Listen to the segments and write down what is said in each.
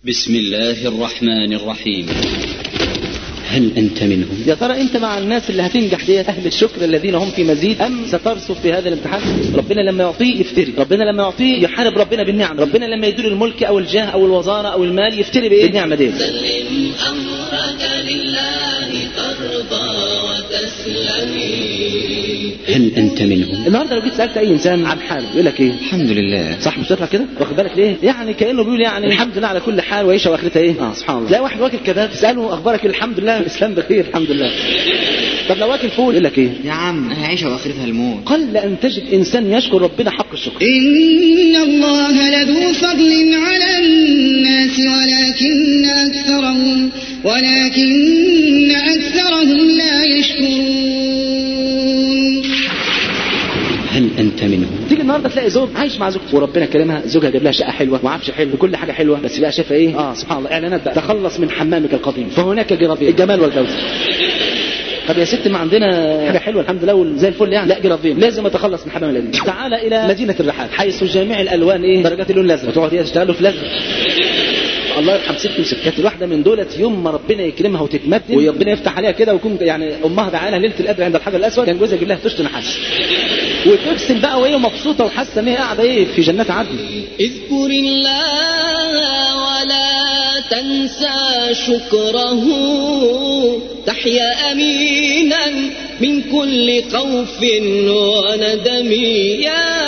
بسم الله الرحمن الرحيم. هل أنت منهم؟ يا ترى أنت مع الناس اللي هتنجح ديت أهل الشكر الذين هم في مزيد، أم سترسب في هذا الامتحان؟ ربنا لما يعطيه يفتري، ربنا لما يعطيه يحارب ربنا بالنعم، ربنا لما يديله الملك أو الجاه أو الوزارة أو المال يفتري بإيه؟ بالنعمة دي. سلم أمرك لله ترضى وتسلمي. هل أنت منهم؟ النهارده لو جيت سألت أي إنسان عن حاله يقول لك إيه؟ الحمد لله. صح مش تطلع كده؟ واخد بالك ليه؟ يعني كأنه بيقول يعني الحمد لله على كل حال وعيشه واخرتها إيه؟ سبحان الله. لا واحد واكل كباب تسأله أخبارك الحمد لله الإسلام بخير الحمد لله. طب لو واكل فول يقول لك إيه؟ يا عم عيشه واخرتها الموت. قل أن تجد إنسان يشكر ربنا حق الشكر. إن الله لذو فضل على الناس ولكن أكثرهم لا يشكرون. هل أنت منهم؟ تيجي النهارده تلاقي زوج عايش مع زوجته وربنا كرمها، زوجها جاب لها شقه حلوه وعفش حلو وكل حاجه حلوه، بس بقى شايفه ايه؟ سبحان الله اعلانات بقى تخلص من حمامك القديم فهناك جرابين الجمال والجوده. طب يا ست ما عندنا حاجه حلوه الحمد لله زي الفل يعني، لا جرابين لازم اتخلص من الحمام القديم. تعال الى مدينه الرحال حيث جميع الالوان ايه؟ درجات اللون الازرق، وتقعد هي تشتغلوا في الازرق. الله يرحم ست وستات الواحده من دولت يوم ما ربنا يكرمها وتتمدن وربنا يفتح عليها كده ويكون يعني امها دعاها ليله القدر عند الحجر الاسود، كان جوزها يجيب لها طشت نحاس وترسم بقى وهي مبسوطه وحاسه ان هي قاعده ايه في جنات عدن. اذكر الله ولا تنسى شكره تحيا امينا من كل خوف وندم. يا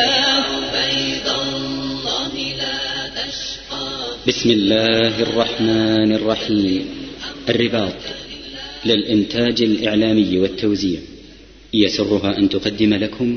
عبيد الله لا تشقى. بسم الله الرحمن الرحيم. الرباط للإنتاج الإعلامي والتوزيع يسرها أن تقدم لكم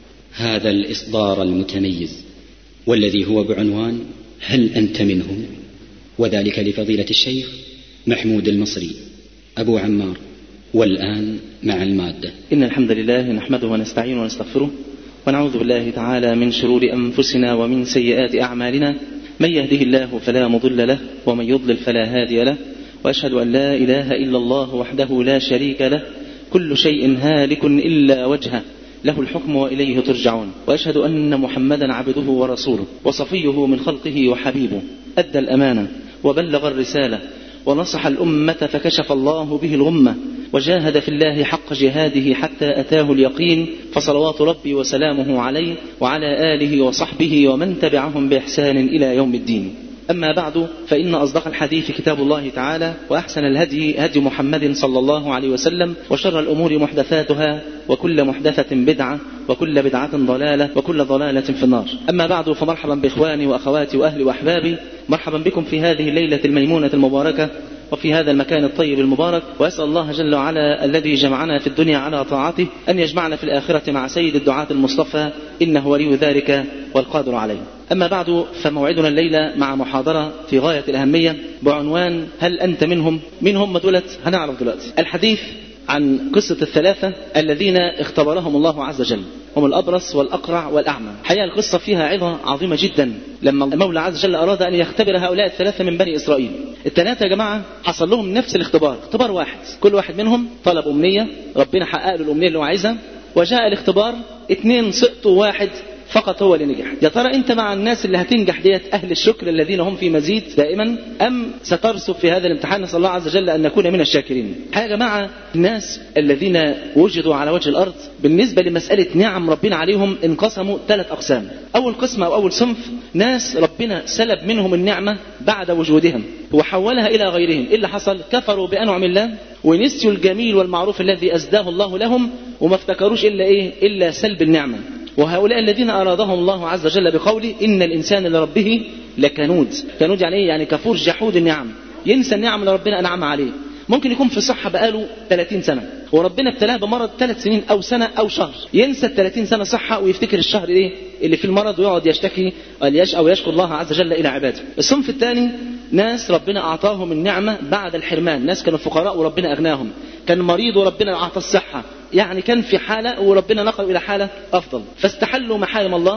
هذا الإصدار المتميز والذي هو بعنوان هل أنت منهم، وذلك لفضيلة الشيخ محمود المصري أبو عمار. والآن مع المادة. إن الحمد لله نحمده ونستعينه ونستغفره ونعوذ بالله تعالى من شرور أنفسنا ومن سيئات أعمالنا، من يهده الله فلا مضل له ومن يضلل فلا هادي له، وأشهد أن لا إله إلا الله وحده لا شريك له، كل شيء هالك إلا وجهه له الحكم وإليه ترجعون. وأشهد أن محمدا عبده ورسوله وصفيه من خلقه وحبيبه، أدى الأمانة وبلغ الرسالة ونصح الأمة فكشف الله به الغمة وجاهد في الله حق جهاده حتى أتاه اليقين، فصلوات ربي وسلامه عليه وعلى آله وصحبه ومن تبعهم بإحسان إلى يوم الدين. أما بعد، فإن أصدق الحديث كتاب الله تعالى، وأحسن الهدي هدي محمد صلى الله عليه وسلم، وشر الأمور محدثاتها وكل محدثة بدعة وكل بدعة ضلالة وكل ضلالة في النار. أما بعد، فمرحبا بإخواني وأخواتي وأهلي وأحبابي، مرحبا بكم في هذه الليلة الميمونة المباركة وفي هذا المكان الطيب المبارك، وأسأل الله جل وعلا الذي جمعنا في الدنيا على طاعته أن يجمعنا في الآخرة مع سيد الدعاة المصطفى، إنه ولي ذلك والقادر عليه. أما بعد، فموعدنا الليلة مع محاضرة في غاية الأهمية بعنوان هل أنت منهم؟ من هم دولت؟ هنعرف دلوقتي. الحديث عن قصة الثلاثة الذين اختبرهم الله عز وجل، هم الأبرص والأقرع والأعمى. حقيقة القصة فيها عظة عظيمة جدا لما المولى عز وجل أراد أن يختبر هؤلاء الثلاثة من بني إسرائيل. الثلاثة يا جماعة حصل لهم نفس الاختبار، اختبار واحد، كل واحد منهم طلب أمنية ربنا حقق له الأمنية اللي هو عايزها، وجاء الاختبار 2 سقطوا واحد فقط هو اللي نجح. يا ترى انت مع الناس اللي هتنجح ديت اهل الشكر الذين هم في مزيد دائما، ام سترسب في هذا الامتحان؟ نسال الله عز وجل ان نكون من الشاكرين. يا جماعه الناس الذين وجدوا على وجه الارض بالنسبه لمساله نعم ربنا عليهم انقسموا 3 اقسام. اول قسم او اول صنف ناس ربنا سلب منهم النعمه بعد وجودهم وحولها الى غيرهم. ايه اللي حصل؟ كفروا بانعم الله ونسيوا الجميل والمعروف الذي اسداه الله لهم، وما افتكروش الا سلب النعمه. وهؤلاء الذين أرادهم الله عز وجل بقوله إن الإنسان لربه لكنود. كنود يعني إيه؟ يعني كفور جحود النعم، ينسى النعم اللي ربنا أنعم عليه. ممكن يكون في صحة بقاله 30 سنة وربنا ابتلاه بمرض 3 سنين أو سنة أو شهر، ينسى 30 سنة صحة ويفتكر الشهر اللي في المرض ويقعد يشتكي أو يشكر الله عز وجل إلى عباده. الصنف الثاني ناس ربنا أعطاهم النعمة بعد الحرمان، ناس كانوا فقراء وربنا أغناهم، كان مريض وربنا أعطى الصحة، يعني كان في حالة وربنا نقل إلى حالة أفضل، فاستحلوا محارم الله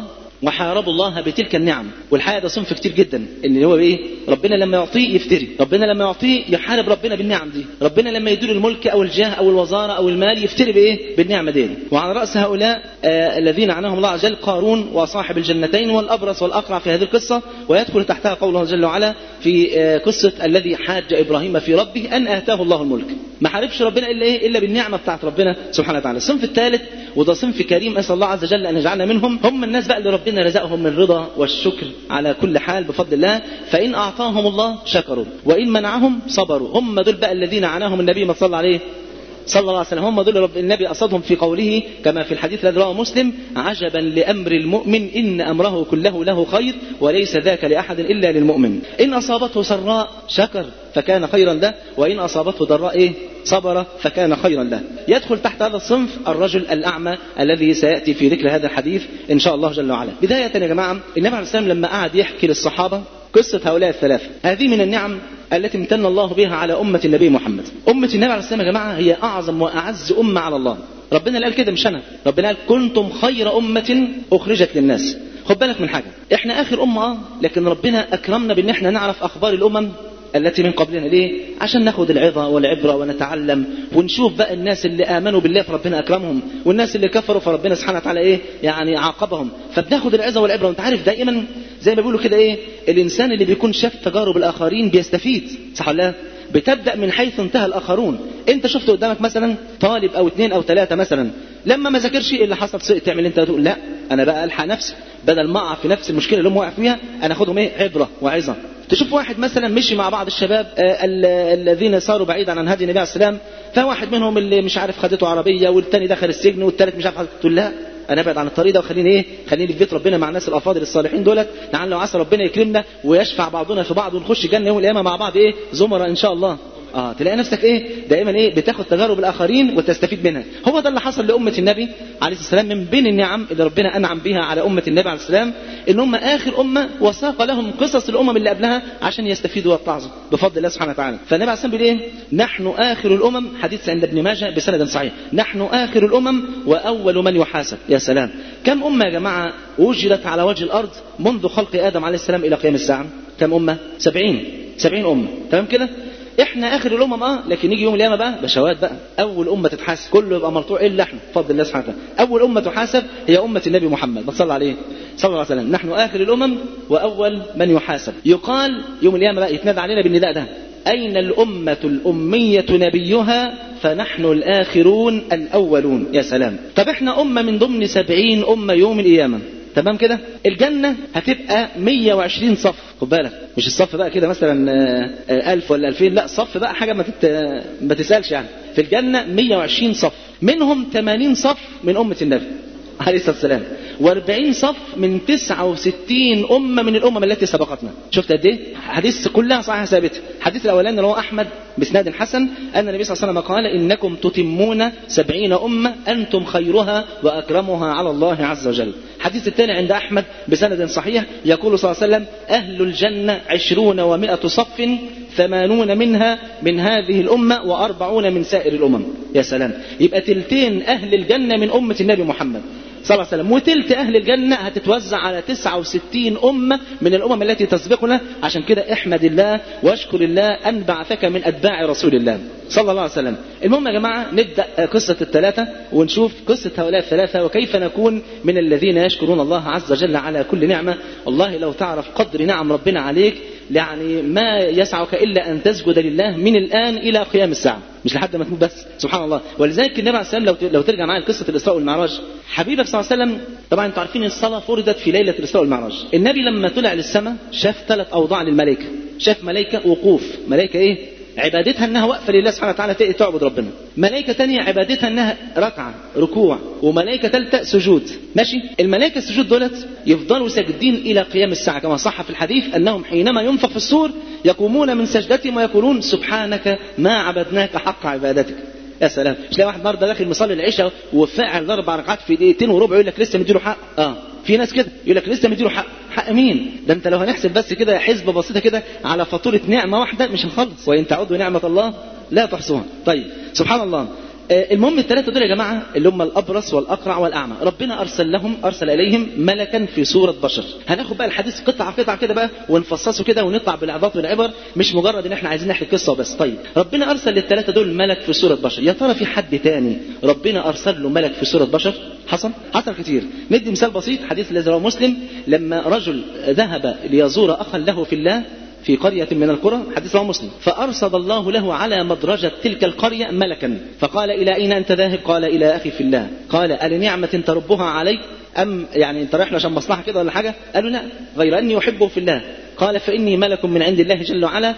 وحاربوا الله بتلك النعم. والحقيقة ده صنف كتير جدا، ان هو ايه؟ ربنا لما يعطيه يفتري، ربنا لما يعطيه يحارب ربنا بالنعم دي، ربنا لما يديله الملك او الجاه او الوزارة او المال يفتري بايه؟ بالنعمة دي. وعلى رأس هؤلاء الذين عناهم الله عز وجل قارون وصاحب الجنتين والأبرص والأقرع في هذه القصة، ويدخل تحتها قوله جل وعلا في قصة الذي حاج إبراهيم في ربه أن آتاه الله الملك. ما حاربش ربنا إلا إيه؟ إلا بالنعمة بتاعت ربنا سبحانه وتعالى. الصنف الثالث وده صنف كريم أسأل الله عز وجل أن يجعلنا منهم، هم الناس بقى اللي ربنا رزقهم من الرضا والشكر على كل حال بفضل الله، فإن أعطاهم الله شكروا وإن منعهم صبروا. هم دول بقى الذين عناهم النبي ما صلى عليه صلى الله عليه وسلم، هم دول النبي قصدهم في قوله كما في الحديث الذي رواه مسلم: عجبا لأمر المؤمن إن أمره كله له خير وليس ذاك لأحد إلا للمؤمن، إن أصابته سراء شكر فكان خيرا له وإن أصابته ضراء صبر فكان خيرا له. يدخل تحت هذا الصنف الرجل الأعمى الذي سيأتي في ذكر هذا الحديث إن شاء الله جل وعلا. بداية يا جماعة، النبي عليه السلام لما قعد يحكي للصحابة قصة هؤلاء الثلاثة، هذه من النعم التي امتن الله بها على أمة النبي محمد. أمة النبي عليه السلام يا جماعة هي أعظم وأعز أمة على الله. ربنا قال كده مش أنا، ربنا قال كنتم خير أمة أخرجت للناس. خد بالك من حاجة، احنا آخر أمة لكن ربنا أكرمنا بأن احنا نعرف أخبار الأمم التي من قبلنا. ليه؟ عشان ناخد العظة والعبرة ونتعلم ونشوف بقى الناس اللي آمنوا بالله فربنا أكرمهم والناس اللي كفروا فربنا سبحانه وتعالى إيه؟ يعني عاقبهم. فبناخد العظة والعبرة. وانت عارف دائما زي ما بيقولوا كده إيه؟ الإنسان اللي بيكون شاف تجارب الآخرين بيستفيد، صح ولا لا؟ بتبدأ من حيث انتهى الآخرون. انت شفت قدامك مثلا طالب أو 2 أو 3 مثلا لما ما ذاكرش ايه اللي حصل، تعمل انت تقول لا انا بقى الحق نفسي بدل ما اقع في نفس المشكله اللي هم واقع فيها انا اخدهم ايه؟ عبره وعظه. تشوف واحد مثلا مشي مع بعض الشباب الذين صاروا بعيدا عن هدي النبي عليه السلام، فواحد منهم اللي مش عارف خدته عربيه والثاني دخل السجن والثالث مش عارف، تقول لا انا ابعد عن الطريق ده وخليني ايه؟ خليني في بيت ربنا مع الناس الافاضل الصالحين دولت، لعل لو عسى ربنا يكرمنا ويشفع بعضنا في بعض ونخش جنه يوم القيامه مع بعض ايه؟ زمراء ان شاء الله. تلاقي نفسك ايه؟ دائما ايه؟ بتاخد تجارب الاخرين وتستفيد منها. هو ده اللي حصل لامه النبي عليه السلام. من بين النعم اللي ربنا انعم بها على امه النبي عليه السلام ان هم اخر امه وساق لهم قصص الامم اللي قبلها عشان يستفيدوا ويتعظوا بفضل الله سبحانه وتعالى. فالنبي عليه السلام بيقول ايه؟ نحن اخر الامم، حديث عند ابن ماجه بسند صحيح، نحن اخر الامم واول من يحاسب. يا سلام، كم امه يا جماعه وجدت على وجه الارض منذ خلق ادم عليه السلام الى قيام الساعه؟ كم امه؟ 70 امه، تمام كده؟ احنا اخر الامم لكن يجي يوم القيامه بقى بشوات بقى، اول امه تتحاسب، كله يبقى مرفوع الا احنا بفضل الله سبحانه وتعالى. اول امه تحاسب هي امه النبي محمد صلى عليه صلى الله عليه وسلم. نحن اخر الامم واول من يحاسب. يقال يوم القيامه بقى يتنادى علينا بالنداء ده: اين الامه الاميه نبيها فنحن الاخرون الاولون. يا سلام. طب احنا امه من ضمن 70 امه يوم القيامه، تمام كده؟ الجنة هتبقى 120 صف. خد بالك، مش الصف بقى كده مثلا 1000 ولا 2000، لا صف بقى حاجة ما تسألش يعني. في الجنة 120 صف، منهم 80 صف من أمة النبي عليه الصلاة والسلام، و40 صف من 69 أمة من الأمم التي سبقتنا. شفت قد ايه؟ حديث كلها صحيحة ثابتة. الحديث الأولاني رواه أحمد بإسناد حسن أن النبي صلى الله عليه وسلم قال: إنكم تتمون 70 أمة أنتم خيرها وأكرمها على الله عز وجل. الحديث الثاني عند أحمد بسند صحيح يقول صلى الله عليه وسلم: أهل الجنة 20 و100 صف 80 منها من هذه الأمة و40 من سائر الأمم. يا سلام. يبقى تلتين أهل الجنة من أمة النبي محمد صلى الله عليه وسلم، وتلت أهل الجنة هتتوزع على 69 أمة من الأمم التي تسبقنا. عشان كده احمد الله واشكر الله أن بعثك من أتباع رسول الله صلى الله عليه وسلم. المهم يا جماعة نبدأ قصة الثلاثة ونشوف قصة هؤلاء الثلاثة وكيف نكون من الذين يشكرون الله عز وجل على كل نعمة. والله لو تعرف قدر نعم ربنا عليك يعني ما يسعك إلا أن تسجد لله من الآن إلى قيام الساعة، مش لحد ما تموت بس. سبحان الله. ولذلك النبي عليه السلام لو ترجع معايا لقصة الإسراء والمعراج، حبيبك صلى الله عليه وسلم طبعا انتم عارفين الصلاة فرضت في ليلة الإسراء والمعراج. النبي لما طلع للسماء شاف 3 أوضاع للملائكة. شاف ملائكة وقوف، ملائكة ايه؟ عبادتها انها واقفه لله سبحانه وتعالى تعبد ربنا. ملائكه ثانيه عبادتها انها ركعه ركوع، وملائكه ثالثه سجود. ماشي؟ الملائكه السجود دولت يفضلوا ساجدين الى قيام الساعه، كما صح في الحديث انهم حينما ينفخ في الصور يقومون من سجدتهم ويقولون: سبحانك ما عبدناك حق عبادتك. يا سلام. مش لاقي واحد النهارده داخل مصلي العشاء وفعل 4 ركعات في 2 دقيقتين وربع يقول لك لسه مديله حق. في ناس كده يقول لك لسه مديله حق. حق مين؟ ده انت لو هنحسب بس كده حسبه بسيطه كده على فاتوره نعمه واحده مش هنخلص، وان تعدوا نعمه الله لا تحصوها. طيب سبحان الله. المهم الثلاثة دول يا جماعة اللي هم الأبرص والأقرع والأعمى، ربنا أرسل إليهم ملكا في صورة بشر. هناخد بقى الحديث قطعة كده بقى ونفصصه كده ونطلع بالعظات والعبر، مش مجرد ان احنا عايزين نحكي قصة وبس. طيب ربنا أرسل للثلاثة دول ملك في صورة بشر، يا ترى في حد تاني ربنا أرسل له ملك في صورة بشر؟ حصل كتير. ندي مثال بسيط، حديث الذي رواه مسلم لما رجل ذهب ليزور أخا له في الله في قرية من القرى، حديث رواه مسلم، فأرسل الله له على مدرجة تلك القرية ملكا فقال إلى أين أنت ذاهب؟ قال إلى أخي في الله. قال ألنعمة تربها عليك أم يعني أنت رايح عشان مصلحة كده ولا حاجة؟ قالوا لا، غير أني أحبه في الله. قال فإني ملك من عند الله جل وعلا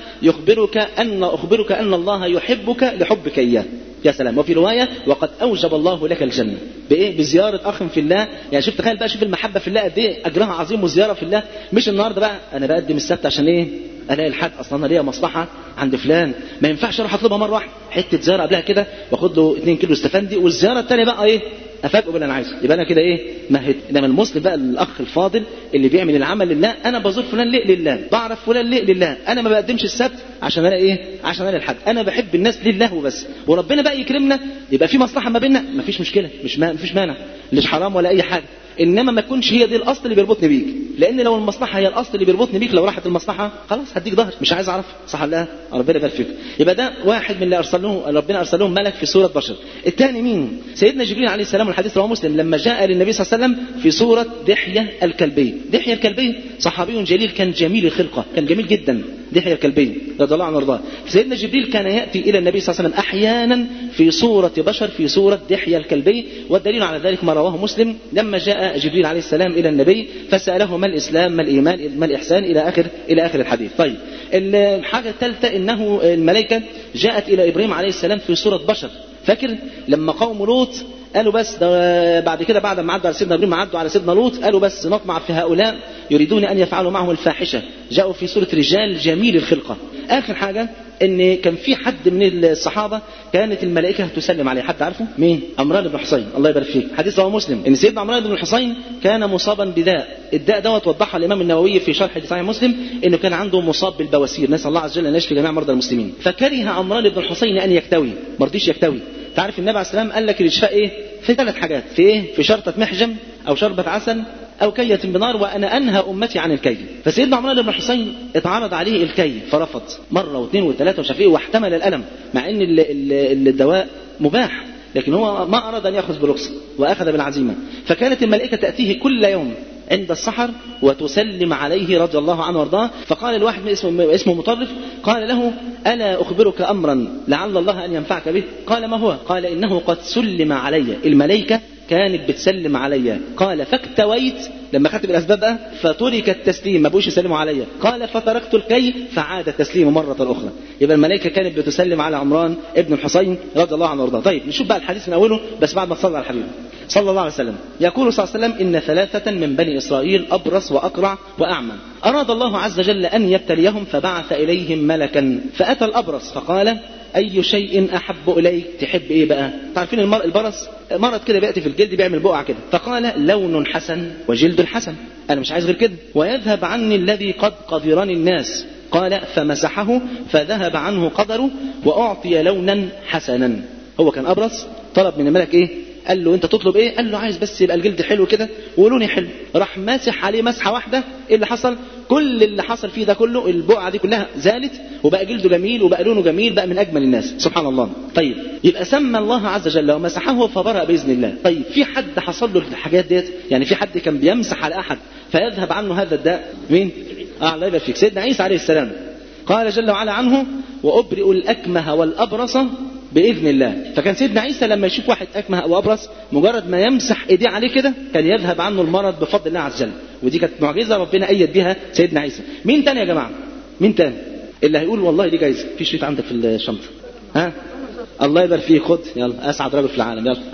أخبرك أن الله يحبك لحبك إياه. يا سلام. وفي رواية وقد أوجب الله لك الجنة بإيه؟ بزيارة أخ في الله. يعني شوف، تخيل بقى، شوف المحبة في الله قد إيه أجرها عظيم، وزيارة في الله. مش النهارده بقى أنا بقدم السبت عشان إيه؟ الاقي الحد اصلا انا ليا مصلحه عند فلان، ما ينفعش اروح اطلبها مره واحده، حته زياره قبلها كده واخد له 2 كيلو استفندي، والزياره الثانيه بقى ايه؟ افاجئه باللي انا عايزه. يبقى انا كده ايه؟ مهد. انما المسلم بقى الاخ الفاضل اللي بيعمل العمل لله، انا بزور فلان ليه؟ لله. بعرف فلان ليه؟ لله. انا ما بقدمش السبت عشان انا ايه؟ عشان انا الحد. انا بحب الناس لله وبس، وربنا بقى يكرمنا يبقى في مصلحه ما بيننا، مفيش مشكله، مفيش مانع، مش حرام ولا اي حاجه. انما ما تكونش هي دي الاصل اللي بيربطني بيك، لان لو المصلحه هي الاصل اللي بيربطني بيك، لو راحت المصلحه خلاص هديك ظهر، مش عايز اعرف. صح ولا لا؟ ربنا يبارك فيك. يبقى ده واحد من اللي ربنا ارسلهم ملك في صوره بشر. الثاني مين؟ سيدنا جبريل عليه السلام، والحديث رواه مسلم، لما جاء للنبي صلى الله عليه وسلم في صوره دحيه الكلبي. دحيه الكلبي صحابي جليل، كان جميل الخلقه، كان جميل جدا دحيه الكلبي رضي الله عنه وارضاه. سيدنا جبريل كان ياتي الى النبي صلى الله عليه وسلم احيانا في صوره بشر، في صوره دحيه الكلبي. والدليل على ذلك ما رواه مسلم لما جاء جبريل عليه السلام إلى النبي فسأله ما الإسلام ما الإيمان ما الإحسان إلى آخر الحديث. طيب الحاجة الثالثة إنه الملائكة جاءت إلى إبراهيم عليه السلام في صورة بشر. فاكر لما قوم لوط قالوا بس بعد كده، بعد ما عدوا على سيدنا إبراهيم عدوا على سيدنا لوط، قالوا بس نطمع في هؤلاء يريدون أن يفعلوا معه الفاحشة. جاءوا في صورة رجال جميل الخلقة. آخر حاجة ان كان في حد من الصحابه كانت الملائكه تسلم عليه، حد عارفه مين؟ عمران بن حسين، الله يبارك فيك. حديث رواه مسلم ان سيدنا عمران بن حسين كان مصابا بداء، الداء دوت وضحها الامام النووي في شرح صحيح مسلم انه كان عنده مصاب بالبواسير، نسال الله عز وجل ان يشفي جميع مرضى المسلمين. فكره عمران بن حسين ان يكتوي، ما رضيش يكتوي. تعرف النبي عليه السلام قال لك الاشفاء ايه؟ في 3 حاجات، في ايه؟ في شرطه محجم او شربة عسل أو كية بنار، وأنا أنهى أمتي عن الكي. فسيدنا عمران بن حسين اتعرض عليه الكي فرفض مرة واثنين وثلاثة وشافيه، واحتمل الألم مع أن الدواء مباح، لكن هو ما أراد أن يأخذ برخصة وأخذ بالعزيمة. فكانت الملائكة تأتيه كل يوم عند السحر وتسلم عليه رضي الله عنه وارضاه. فقال الواحد من اسمه مطرف، قال له ألا أخبرك أمرا لعل الله أن ينفعك به؟ قال ما هو؟ قال إنه قد سلم علي، الملائكة كانت بتسلم عليا. قال فاكتويت، لما خدت بالأسباب بقى فترك التسليم، ما بقوش يسلموا عليا. قال فتركت الكي فعاد التسليم مرة أخرى. يبقى الملائكة كانت بتسلم على عمران ابن الحسين رضي الله عنه وارضاه. طيب نشوف بقى الحديث من أوله، بس بعد ما تصلى على الحبيب صلى الله عليه وسلم. يقول صلى الله عليه وسلم إن 3 من بني إسرائيل أبرص وأقرع وأعمى، أراد الله عز وجل أن يبتليهم فبعث إليهم ملكا. فأتى الأبرص فقال أي شيء أحب إليك؟ تحب إيه بقى؟ تعرفين البرص مرض كده بيأتي في الجلد بيعمل بقعة كده. فقال لون حسن وجلد حسن، أنا مش عايز غير كده، ويذهب عني الذي قد قدرني الناس. قال فمسحه فذهب عنه قدره وأعطي لونا حسنا. هو كان أبرص، طلب من الملك إيه؟ قال له أنت تطلب إيه؟ قال له عايز بس يبقى الجلد حلو كده ولوني حلو. راح ماسح عليه مسحة واحدة. إيه اللي حصل؟ كل اللي حصل فيه ده كله، البقعة دي كلها زالت، وبقى جلده جميل وبقى لونه جميل، بقى من أجمل الناس سبحان الله. طيب يبقى سمى الله عز وجل ومسحه فبرأ بإذن الله. طيب في حد حصل له الحاجات ديت؟ يعني في حد كان بيمسح على أحد فيذهب عنه هذا الداء؟ مين؟ الله يبارك فيك، سيدنا عيسى عليه السلام. قال جل وعلا عنه وأبرئ الأكمه والأبرص بإذن الله. فكان سيدنا عيسى لما يشوف واحد أكمه أو أبرص مجرد ما يمسح إيديه عليه كده كان يذهب عنه المرض بفضل الله عز وجل. ودي كانت معجزة ربنا أيد بها سيدنا عيسى. مين تاني يا جماعة؟ مين تاني اللي هيقول والله دي جايزة؟ في شريط عندك في الشنطة؟ ها؟ الله يبارك فيك، خد يلا، أسعد رجل في العالم يلا.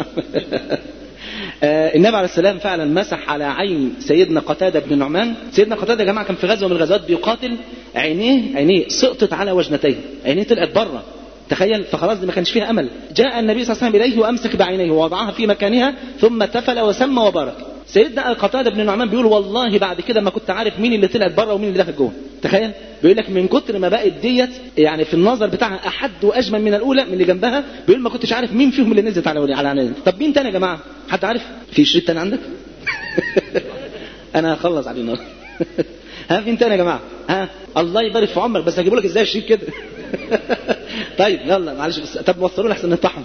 النبي عليه السلام فعلا مسح على عين سيدنا قتادة بن نعمان. سيدنا قتادة يا جماعة كان في غزوة من الغزوات بيقاتل، عينيه سقطت على وجنتيه، عينيه طلعت بره، تخيل. فخلاص دي ما كانش فيها أمل. جاء النبي صلى الله عليه وسلم إليه وأمسك بعينيه ووضعها في مكانها ثم تفل وسمى وبارك. سيدنا قتادة بن نعمان بيقول والله بعد كده ما كنت عارف مين اللي طلعت بره ومين اللي دخل جوه. تخيل بيقول لك من كتر ما بقت ديت يعني في النظر بتاعها احد واجمل من الاولى من اللي جنبها، بيقول ما كنتش عارف مين فيهم اللي نزلت على عنان. طب مين تاني يا جماعه؟ حد عارف؟ في شريط تاني عندك؟ انا هخلص عليه النهارده. ها مين تاني يا جماعه؟ ها الله يبارك في عمرك، بس هجيبه لك ازاي الشريط كده؟ طيب يلا معلش بس، طب وصلوا لي احسن نطحن.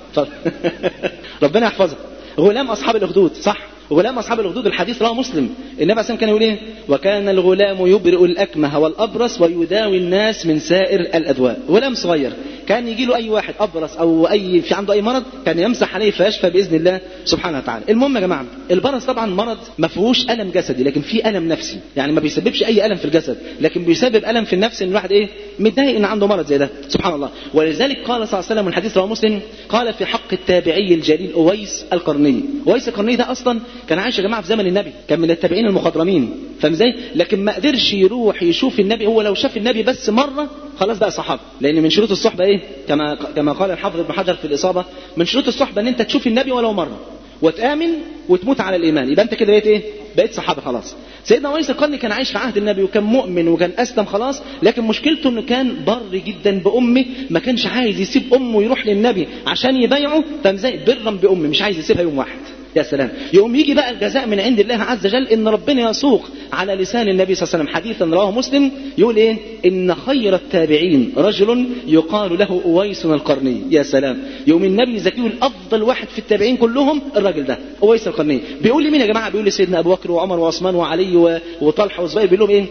ربنا يحفظك. غلام اصحاب الاخدود، صح؟ غلام اصحاب الاخدود الحديث رواه مسلم. النبي عليه الصلاه والسلام كان يقول ايه؟ وكان الغلام يبرئ الاكمه والابرص ويداوي الناس من سائر الادواء. غلام صغير كان يجي له اي واحد ابرص او اي في عنده اي مرض كان يمسح عليه فيشفى باذن الله سبحانه وتعالى. المهم يا جماعه البرص طبعا مرض ما فيهوش الم جسدي لكن فيه الم نفسي، يعني ما بيسببش اي الم في الجسد لكن بيسبب الم في النفس ان الواحد ايه متضايق ان عنده مرض زي ده سبحان الله. ولذلك قال صلى الله عليه وسلم الحديث رواه مسلم قال في حق التابعي الجليل اويس القرني. اويس القرني ده اصلا كان عايش يا جماعه في زمن النبي، كان من التابعين المخضرمين، فاهم ازاي؟ لكن ما قدرش يروح يشوف النبي. هو لو شاف النبي بس مره خلاص بقى صحابه، لان من شروط الصحبه ايه كما قال الحافظ ابن حجر في الاصابه من شروط الصحبه ان انت تشوف النبي ولو مره وتامن وتموت على الايمان، يبقى انت كده بقيت ايه؟ بقيت صحابه خلاص. سيدنا اويس القرني كان عايش في عهد النبي وكان مؤمن وكان اسلم خلاص، لكن مشكلته انه كان بر جدا بامه، ما كانش عايز يسيب امه يروح للنبي عشان يبايعه، فاهم ازاي؟ برا بامه مش عايز يسيبها يوم واحد. يا سلام. يوم يجي بقى الجزاء من عند الله عز وجل ان ربنا يسوق على لسان النبي صلى الله عليه وسلم حديثا رواه مسلم يقول ايه؟ ان خير التابعين رجل يقال له اويس القرني. يا سلام. يوم النبي يزكيه الافضل واحد في التابعين كلهم الراجل ده اويس القرني. بيقول لي مين يا جماعه؟ بيقول لي سيدنا ابو بكر وعمر وعثمان وعلي وطلحه وزبير. بيقول لهم ايه؟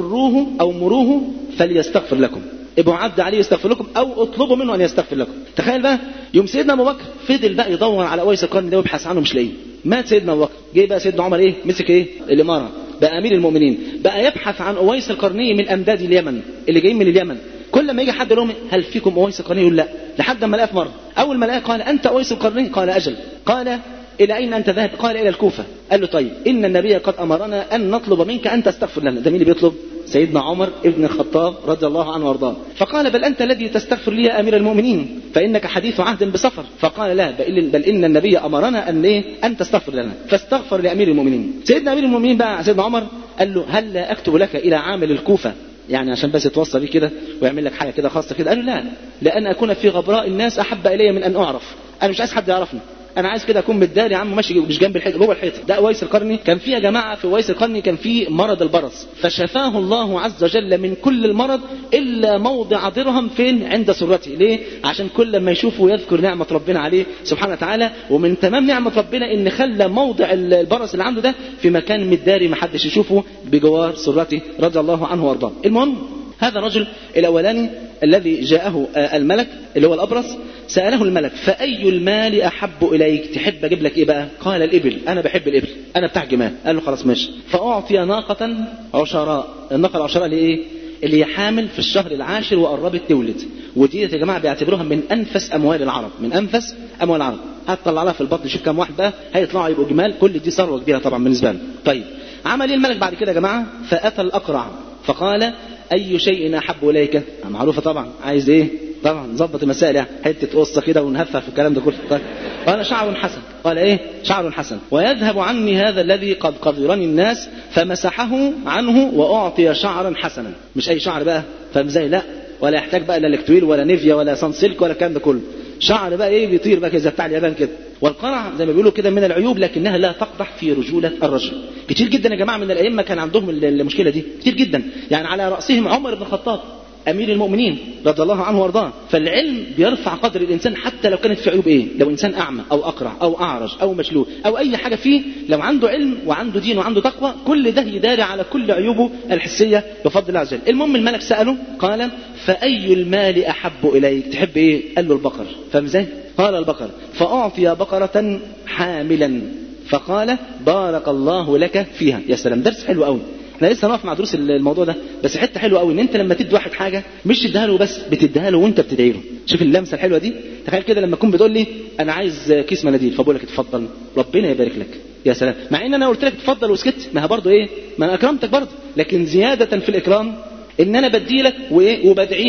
مروه فليستغفر لكم، ابو عبد عليه يستغفر لكم او اطلبوا منه ان يستغفر لكم. تخيل بقى يوم سيدنا ابو بكر فضل بقى يدور على اويس القرني ده ويبحث عنه مش لاقيه. مات سيدنا ابو بكر، جه بقى سيدنا عمر ايه؟ مسك ايه؟ الاماره، بقى امير المؤمنين، بقى يبحث عن اويس القرني من امداد اليمن اللي جايين من اليمن. كل ما يجي حد لهم هل فيكم اويس القرني؟ يقول لا، لحد ما لقاه في مره. اول ما لقاه قال انت اويس القرني؟ قال اجل. قال الى اين انت ذاهب؟ قال الى الكوفه. قال له طيب ان النبي قد امرنا ان نطلب منك ان تستغفر لنا. ده مين اللي بيطلب؟ سيدنا عمر ابن الخطاب رضي الله عنه وارضاه. فقال بل انت الذي تستغفر لي يا امير المؤمنين فانك حديث عهد بسفر. فقال لا بل ان النبي امرنا ان تستغفر لنا. فاستغفر لامير المؤمنين. سيدنا امير المؤمنين بقى سيدنا عمر قال له هل لا اكتب لك الى عامل الكوفه، يعني عشان بس يتوصل بيه كده ويعمل لك حاجه كده خاصه كده؟ قال له لا، لان اكون في غبراء الناس احب الي من ان اعرف. انا مش عايز حد يعرفني، انا عايز كده اكون متداري يا عم ماشي مش جنب الحيطه جوه الحيطه. ده اويس القرني كان فيه يا جماعه. في اويس القرني كان فيه مرض البرص، فشفاه الله عز وجل من كل المرض الا موضع درهم فين؟ عند سرته. ليه؟ عشان كل ما يشوفه يذكر نعمه ربنا عليه سبحانه وتعالى. ومن تمام نعمه ربنا ان خلى موضع البرص اللي عنده ده في مكان متداري ما حدش يشوفه بجوار سرته رضي الله عنه وارضاه. المهم هذا الرجل الاولاني الذي جاءه الملك اللي هو الابرص ساله الملك فاي المال احب اليك؟ تحب اجيب لك ايه بقى؟ قال الابل، انا بحب الابل، انا بتاع جمال. قال له خلاص ماشي. فاعطي ناقه عشراء. الناقه العشراء اللي ايه؟ اللي هي حامل في الشهر العاشر وقربت تولد. ودي يا جماعه بيعتبروها من انفس اموال العرب، من انفس اموال العرب. هتطلع لها في البطن شوف كام واحد بقى هيطلعوا يبقوا جمال. كل دي ثروه كبيره طبعا بالنسبه له. طيب عمل ايه الملك بعد كده يا جماعه؟ فاتى الاقرع فقال اي شيء احب اليك؟ معروفه طبعا، عايز ايه؟ طبعا نظبط المسائل يعني حته قصه كده ونهفها في الكلام ده كله. طيب قال شعر حسن. قال ايه؟ شعر حسن. ويذهب عني هذا الذي قد قدرني الناس. فمسحه عنه واعطي شعرا حسنا. مش اي شعر بقى، فاهم ازاي؟ لا، ولا يحتاج بقى لا لكتويل ولا نيفيا ولا سانسيلك ولا الكلام ده كله. شعر بقى ايه؟ بيطير بقى زي بتاع اليابان كده. والقرع زي ما بيقولوا كده من العيوب لكنها لا تقدح في رجوله الرجل. كتير جدا يا جماعه من الائمه كان عندهم المشكله دي كتير جدا، يعني على راسهم عمر بن الخطاب امير المؤمنين رضي الله عنه وارضاه. فالعلم بيرفع قدر الانسان حتى لو كانت في عيوب ايه؟ لو انسان اعمى او اقرع او اعرج او مشلول او اي حاجه فيه، لو عنده علم وعنده دين وعنده تقوى كل ده يداري على كل عيوبه الحسيه بفضل الله عز وجل. المهم الملك ساله قال فاي المال احب اليك؟ تحب ايه؟ قال له البقر. فاهم ازاي؟ قال البقر. فاعطي بقره حاملا فقال بارك الله لك فيها. يا سلام، درس حلو قوي. احنا لسه نقف مع دروس الموضوع ده، بس حته حلوه قوي ان انت لما تدي واحد حاجه مش تديها له بس، بتديها له وانت بتدعي له. شوف اللمسه الحلوه دي. تخيل كده لما تكون بتقول لي انا عايز كيس مناديل فبقول لك اتفضل ربنا يبارك لك. يا سلام، مع ان انا قلت لك اتفضل وسكت، ما هي برضه ايه؟ ما انا اكرمتك برضه، لكن زياده في الاكرام ان انا بدي لك وايه؟ وبدعي لك.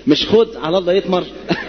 مش خد على الله يتمر.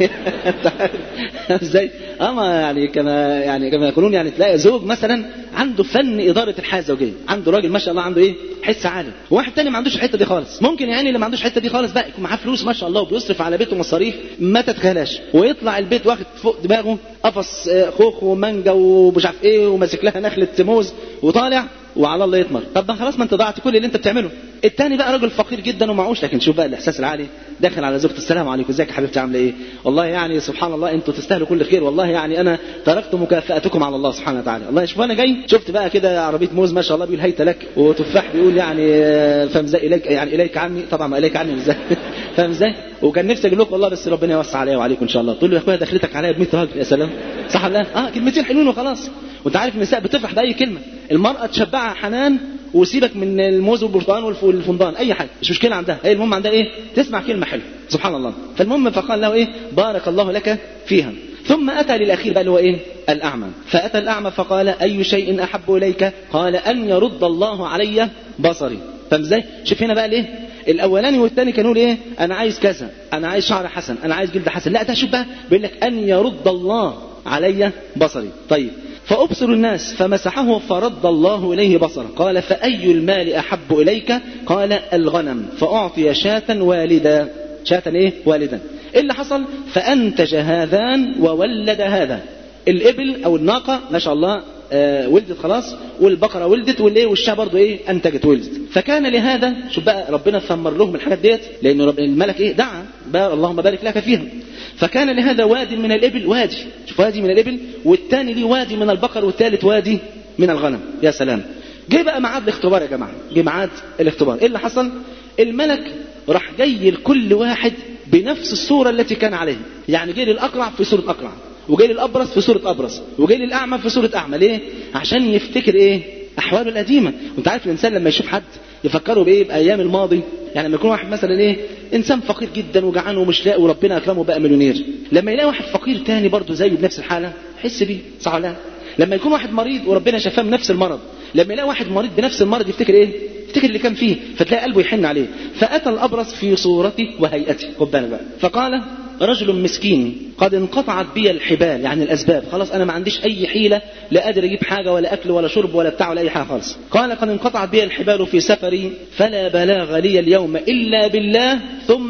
ازاي؟ اما يعني كما يقولون، يعني تلاقي زوج مثلا عنده فن اداره الحياه الزوجيه، عنده راجل ما شاء الله عنده ايه حس عالي، وواحد تاني ما عندوش الحته دي خالص. ممكن يعني اللي ما عندوش الحته دي خالص بقى يكون معاه فلوس ما شاء الله وبيصرف على بيته مصاريف ما تتخيلهاش، ويطلع البيت واخد فوق دماغه قفص خوخ ومانجا ومش عارف ايه وماسك لها نخله موز وطالع وعلى الله يتمر. طب خلاص ما انت ضاعت كل اللي انت بتعمله. التاني بقى راجل فقير جدا ومعوش، لكن شوف بقى الاحساس العالي، داخل على زوجته السلام عليكم ازيك يا حبيبتي عامله ايه؟ والله يعني سبحان الله انتوا تستاهلوا كل خير، والله يعني انا تركت مكافاتكم على الله سبحانه وتعالى. والله شوف انا جاي شفت بقى كده عربيه موز ما شاء الله بيقول هيت لك، وتفاح بيقول يعني فاهم ازاي اليك، يعني اليك عني، طبعا ما اليك عني ازاي فاهم ازاي؟ وكان نفسي اقول لك والله بس ربنا يوسع عليا وعليكم ان شاء الله. تقول له يا اخويا دخلتك عليا ب 100 راجل يا سلام، صح ولا لا؟ كلمتين حلوين وخلاص. وانت عارف النساء بتفرح باي كلمه، المراه تشبعها حنان وسيبك من الموز والبرتقال والفندان اي حاجه مش مشكله عندها، هي المهم عندها ايه؟ تسمع كلمه حلوه سبحان الله. فالمهم فقال له ايه؟ بارك الله لك فيها. ثم اتى للاخير بقى اللي هو ايه؟ الاعمى. فاتى الاعمى فقال اي شيء احب اليك؟ قال ان يرد الله علي بصري. فاهم ازاي؟ شوف هنا بقى ليه الاولاني والثاني كانوا ايه؟ انا عايز كذا، انا عايز شعر حسن، انا عايز جلد حسن. لا ده شوف بقى بيقول لك ان يرد الله علي بصري. طيب فأبصر الناس فمسحه فرد الله إليه بصره. قال فأي المال أحب إليك؟ قال الغنم. فأعطي شاة والدا. شاة إيه؟ والدا. إيه اللي حصل؟ فأنتج هذان وولد هذا. الإبل أو الناقة ما شاء الله ولدت خلاص، والبقرة ولدت، والإيه والشاة برضو إيه أنتجت ولدت. فكان لهذا شوف بقى ربنا ثمر لهم الحاجات ديت، لأن الملك إيه دعا اللهم بارك لك فيها. فكان لهذا وادي من الإبل، وادي شوف وادي من الإبل، والثاني ليه وادي من البقر، والثالث وادي من الغنم. يا سلام. جه بقى ميعاد الاختبار يا جماعة، جه ميعاد الاختبار. إيه اللي حصل؟ الملك راح جاي لكل واحد بنفس الصورة التي كان عليها. يعني جه للأقرع في صورة أقرع، وجاي للأبرص في صورة أبرص، وجاي للأعمى في صورة أعمى. ليه؟ عشان يفتكر إيه؟ أحواله القديمة. وأنت عارف الإنسان لما يشوف حد يفكره بإيه؟ بأيام الماضي. يعني لما يكون واحد مثلا إيه؟ إنسان فقير جدا وجعان ومش لاقي وربنا أكرمه بقى مليونير، لما يلاقي واحد فقير تاني برضه زيه بنفس الحالة يحس بيه، صح ولا لا؟ لما يكون واحد مريض وربنا شفاه من نفس المرض، لما يلاقي واحد مريض بنفس المرض يفتكر إيه؟ يفتكر اللي كان فيه، فتلاقي قلبه يحن عليه. فأتى الأبرص في صورته وهيئته. خد بالك بقى. فقال رجل مسكين قد انقطعت بي الحبال، يعني الأسباب، خلاص أنا ما عنديش أي حيلة، لا قادر أجيب حاجة ولا أكل ولا شرب ولا بتاع ولا أي حاجة خالص. قال قد انقطعت بي الحبال في سفري فلا بلاغ لي اليوم إلا بالله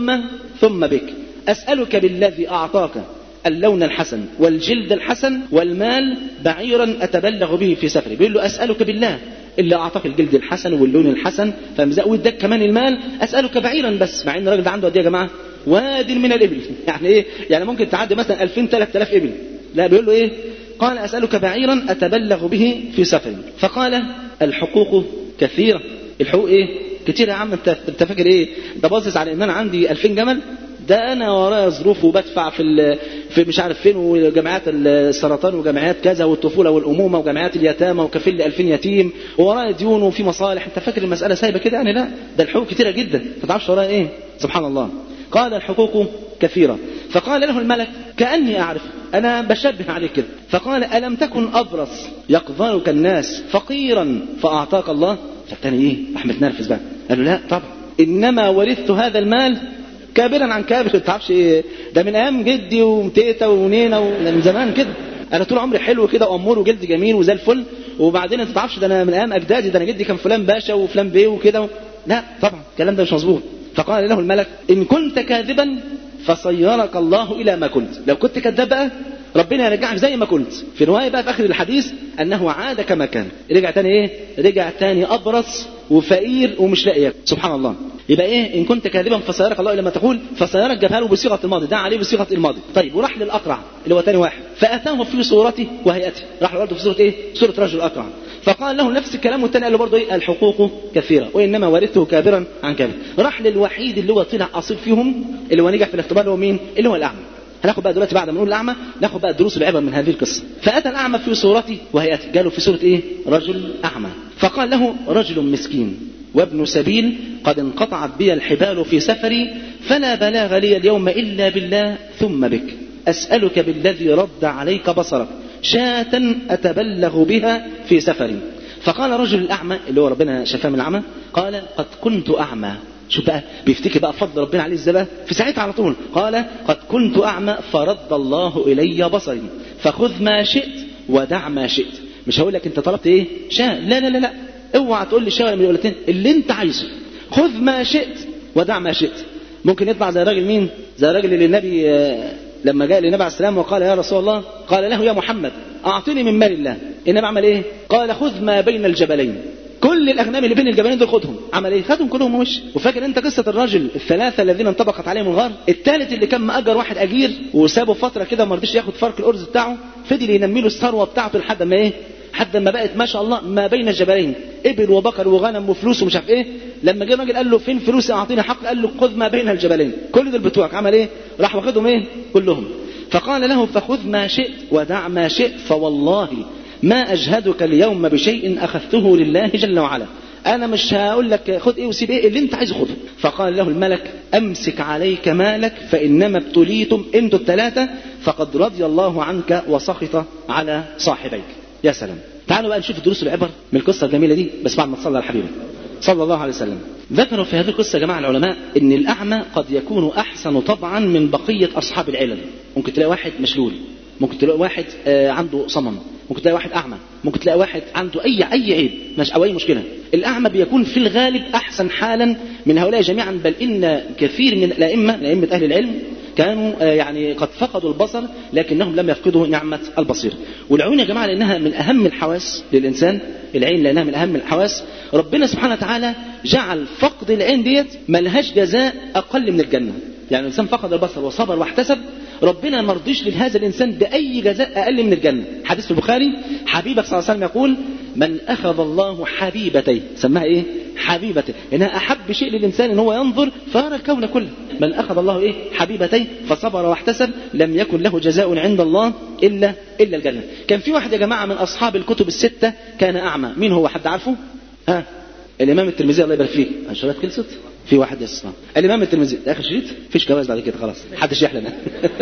ثم بك. أسألك بالذي أعطاك اللون الحسن والجلد الحسن والمال بعيرا أتبلغ به في سفري. بيقول له أسألك بالله اللي أعطاك الجلد الحسن واللون الحسن واداك كمان المال، أسألك بعيرا بس، مع إن الراجل ده عنده قد إيه يا جماعة؟ واد من الإبل. يعني إيه؟ يعني ممكن تعدي مثلا 2000-3000 إبل. لا بيقول له إيه؟ قال أسألك بعيرا أتبلغ به في سفري. فقال الحقوق كثيرة. الحقوق إيه؟ كتير يا عم. أنت فاكر إيه؟ ده باصص على إن أنا عندي 2000 جمل؟ ده أنا ورايا ظروف وبدفع في مش عارف فين، وجمعيات السرطان وجمعيات كذا والطفولة والأمومة وجمعيات اليتامى وكفيل لي 2000 يتيم، ورايا ديون وفي مصالح. أنت فاكر المسألة سايبة كده؟ يعني لا، ده الحقوق كتيرة جدا، ما تعرفش ورايا إيه. سبحان الله. قال الحقوق كثيرة. فقال له الملك كأني أعرف، أنا بشبه عليك كده. فقال ألم تكن أبرص يقذرك الناس فقيرا فأعطاك الله؟ فالتاني إيه؟ أحمد نرفز بقى، قال له لا طبعا، إنما ورثت هذا المال كابرا عن كابر. ما تعرفش ايه ده، من ايام جدي ومتيتا ونينا من زمان كده. انا طول عمري حلو كده وامور وجلد جميل وزي الفل، وبعدين انت تعرفش ده انا من ايام اجدادي، ده انا جدي كان فلان باشا وفلان بيه وكده. لا طبعا الكلام ده مش مظبوط. فقال له الملك ان كنت كاذبا فصيرك الله الى ما كنت. لو كنت كذاب بقى ربنا يرجعك زي ما كنت. في روايه بقى في اخر الحديث انه عاد كما كان، رجع تاني ايه؟ رجع تاني ابرص وفقير ومش لاقي ياكل. سبحان الله. يبقى ايه؟ ان كنت كاذبا فسيرك الله الى ما تقول. فسيرك جابها له بصيغه الماضي، ده عليه بصيغه الماضي. طيب وراح للاقرع اللي هو ثاني واحد، فاتاه في صورته وهيئته. راح له برضه في صوره ايه؟ صوره رجل اقرع. فقال له نفس الكلام، والثاني قال له برضه ايه؟ الحقوق كثيره وانما ورثته كابرا عن كابر. راح للوحيد اللي هو طلع اصيل فيهم، اللي هو نجح في الاختبار، اللي هو مين؟ اللي هو الاعمى. هناخد بقى دلوقتي بعد ما نقول الاعمى ناخد بقى الدروس العبر من هذه القصه. فاتى الاعمى في صورته وهيئته، قالوا في صوره ايه؟ رجل اعمى. فقال له رجل مسكين وابن سبيل قد انقطعت بي الحبال في سفري فلا بلاغ لي اليوم إلا بالله ثم بك. أسألك بالذي رد عليك بصرك شاة أتبلغ بها في سفري. فقال رجل الأعمى اللي هو ربنا شفاه من العمى، قال قد كنت أعمى شوف بقى بيفتكر بقى فضل ربنا عليه ازاي بقى في ساعتها على طول. قال قد كنت أعمى فرد الله إلي بصري فخذ ما شئت ودع ما شئت. مش هقول لك انت طلبت ايه شاء، لا لا لا لا، اوعى تقول لي شاء من الولتين، اللي انت عايزه. خذ ما شئت ودع ما شئت. ممكن يطلع زي الراجل مين؟ زي الراجل اللي النبي لما جاء للنبي عليه السلام وقال يا رسول الله، قال له يا محمد أعطني من مال الله. النبي عمل ايه؟ قال خذ ما بين الجبلين، كل الأغنام اللي بين الجبلين دول خدهم. عمل ايه؟ خدهم كلهم ومشي. وفاكر انت قصة الرجل الثلاثة الذين انطبقت عليهم الغار؟ الثالث اللي كان مأجر واحد أجير وسابه فترة كده ما رضيش ياخد فرق الأرز بتاعه، فضل ينمي له الثروة بتاعته لحد ما ايه؟ حد ما بقت ما شاء الله ما بين الجبلين، ابل وبقر وغنم وفلوس ومش عارف ايه. لما جه الراجل قال له فين فلوسي اعطيني حق، قال له خذ ما بين الجبلين، كل دول بتوعك. عمل ايه؟ راح واخدهم ايه؟ كلهم. فقال له فخذ ما شئت ودع ما شئت فوالله ما اجهدك اليوم بشيء اخذته لله جل وعلا. انا مش هقول لك خذ ايه وسيب ايه، اللي انت عايزه خذه. فقال له الملك امسك عليك مالك فانما ابتليتم انتوا الثلاثه فقد رضي الله عنك وسخط على صاحبيك. يا سلام. تعالوا بقى نشوف دروس العبر من القصه الجميله دي، بس بعد ما تصلى على الحبيب صلى الله عليه وسلم. ذكروا في هذه القصه يا جماعه العلماء ان الاعمى قد يكون احسن طبعا من بقيه اصحاب العلل. ممكن تلاقي واحد مشلول، ممكن تلاقي واحد عنده صمم، ممكن تلاقي واحد اعمى، ممكن تلاقي واحد عنده اي عيب او اي مشكله. الاعمى بيكون في الغالب احسن حالا من هؤلاء جميعا، بل ان كثير من الائمه اهل العلم كانوا يعني قد فقدوا البصر لكنهم لم يفقدوا نعمة البصير. والعيون يا جماعة لأنها من أهم الحواس للإنسان، العين لأنها من أهم الحواس، ربنا سبحانه وتعالى جعل فقد العين ديت ملهاش جزاء أقل من الجنة. يعني الإنسان فقد البصر وصبر واحتسب، ربنا ما رضيش لهذا الإنسان بأي جزاء أقل من الجنة. حديث في البخاري حبيبك صلى الله عليه وسلم يقول من أخذ الله حبيبتي، سماها إيه؟ حبيبتي، إنها أحب شيء للإنسان إن هو ينظر فيرى الكون كله. من أخذ الله إيه؟ حبيبتي فصبر واحتسب لم يكن له جزاء عند الله إلا الجنة. كان في واحد يا جماعة من أصحاب الكتب الستة كان أعمى. مين هو؟ حد عارفه؟ الإمام الترمذي الله يبارك فيه. الشباب خلصت؟ في واحد يسمع الإمام الترمذي آخر شريط، فيش جواز بعد كده خلاص، حدش يحلم.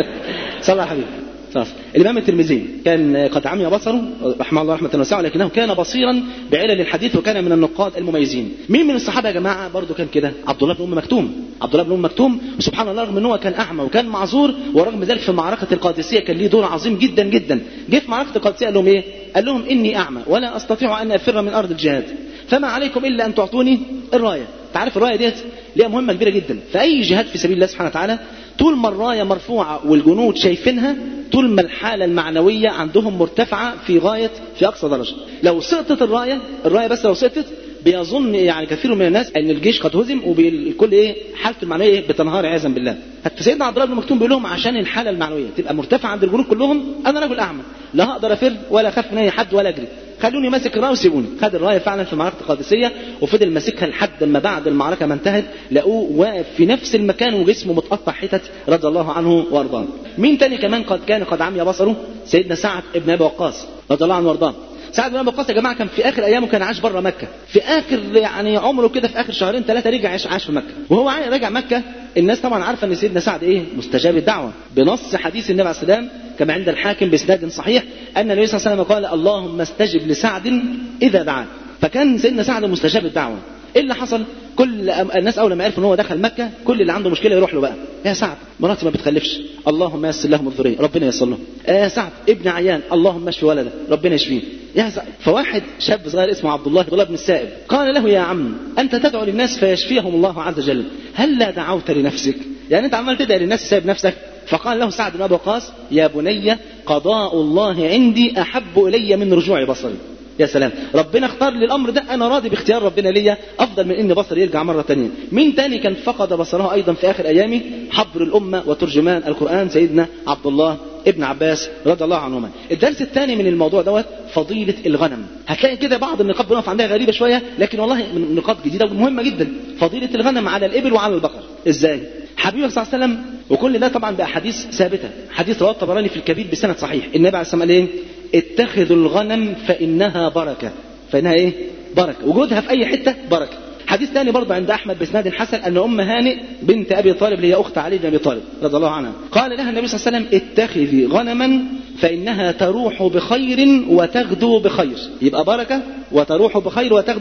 صلى على الحبيب. الإمام الترمذي كان قد عمي بصره رحمه الله رحمة واسعة، لكنه كان بصيرا بعلل الحديث وكان من النقاد المميزين. مين من الصحابة يا جماعة برضو كان كده؟ عبد الله بن أم مكتوم. عبد الله بن أم مكتوم وسبحان الله رغم أنه كان أعمى وكان معذور، ورغم ذلك في معركة القادسية كان ليه دور عظيم جدا جدا. جه في معركة القادسية قال لهم إيه؟ قال لهم إني أعمى ولا أستطيع أن أفر من أرض الجهاد، فما عليكم إلا أن تعطوني الراية. تعرف الراية ديت ليها مهمة كبيرة جدا في أي جهاد في سبيل الله سبحانه وتعالى. طول ما الراية مرفوعة والجنود شايفينها، طول ما الحالة المعنوية عندهم مرتفعة في أقصى درجة. لو سقطت الراية بس لو سقطت بيظن يعني كثير من الناس ان الجيش قد هزم وبالكل ايه حالته المعنويه بتنهار عياذا بالله. حتى سيدنا عبد الله بن مكتوم بيقول لهم عشان الحاله المعنويه تبقى مرتفعه عند الجنود كلهم، انا رجل اعمى لا هقدر افر ولا اخاف من اي حد ولا اجري، خلوني ماسك الرايه وسيبوني. خد الرايه فعلا في معركه القادسيه وفضل ماسكها لحد ما بعد المعركه ما انتهت لقوه واقف في نفس المكان وجسمه متقطع حتت رضي الله عنه وارضاه. مين تاني كمان قد عمي بصره؟ سيدنا سعد ابن ابي وقاص رضي الله عنه وارضاه. سعد بن ابي وقاص يا جماعه كان في اخر ايامه كان عاش بره مكه، في اخر يعني عمره كده في اخر شهرين ثلاثه رجع عاش في مكه. وهو راجع مكه الناس طبعا عارفه ان سيدنا سعد ايه؟ مستجاب الدعوه، بنص حديث النبي عليه السلام كما عند الحاكم باسناد صحيح ان النبي صلى الله عليه وسلم قال اللهم استجب لسعد اذا دعاك. فكان سيدنا سعد مستجاب الدعوه. ايه اللي حصل؟ كل الناس اول ما عرفوا ان هو دخل مكه كل اللي عنده مشكله يروح له بقى، يا سعد مراتي ما بتخلفش اللهم يسر لهم الذريه ربنا ييسر لهم، يا سعد ابن عيان اللهم اشفي ولده ربنا يشفيه، يا سعد. فواحد شاب صغير اسمه عبد الله بن السائب قال له يا عم انت تدعو للناس فيشفيهم الله عز وجل، هل لا دعوت لنفسك؟ يعني انت عمال تدعي للناس سايب نفسك؟ فقال له سعد بن ابي وقاص يا بني قضاء الله عندي احب الي من رجوع بصري. يا سلام، ربنا اختار لي الامر ده، انا راضي باختيار ربنا ليا افضل من ان بصري يرجع مره ثانيه. مين تاني كان فقد بصره ايضا في اخر ايامه؟ حبر الامه وترجمان القران سيدنا عبد الله ابن عباس رضي الله عنهما. الدرس الثاني من الموضوع دوت فضيله الغنم. هتلاقي كده بعض النقاط بنقف عندها غريبه شويه لكن والله من نقاط جديده ومهمه جدا. فضيله الغنم على الابل وعلى البقر. ازاي؟ حبيبك صلى الله عليه وسلم، وكل ده طبعا باحاديث ثابته، حديث رواه الطبراني في الكبير بسند صحيح، النبي عليه الصلاه والسلام قال ايه؟ اتخذوا الغنم فانها بركه. فانها ايه؟ بركه، وجودها في اي حته بركه. حديث ثاني برضه عند احمد باسناد حسن ان ام هانئ بنت ابي طالب اللي هي اخت علي بن ابي طالب رضي الله عنها قال لها النبي صلى الله عليه وسلم اتخذي غنما فانها تروح بخير وتغدو بخير. يبقى بركه وتروح بخير وتغدو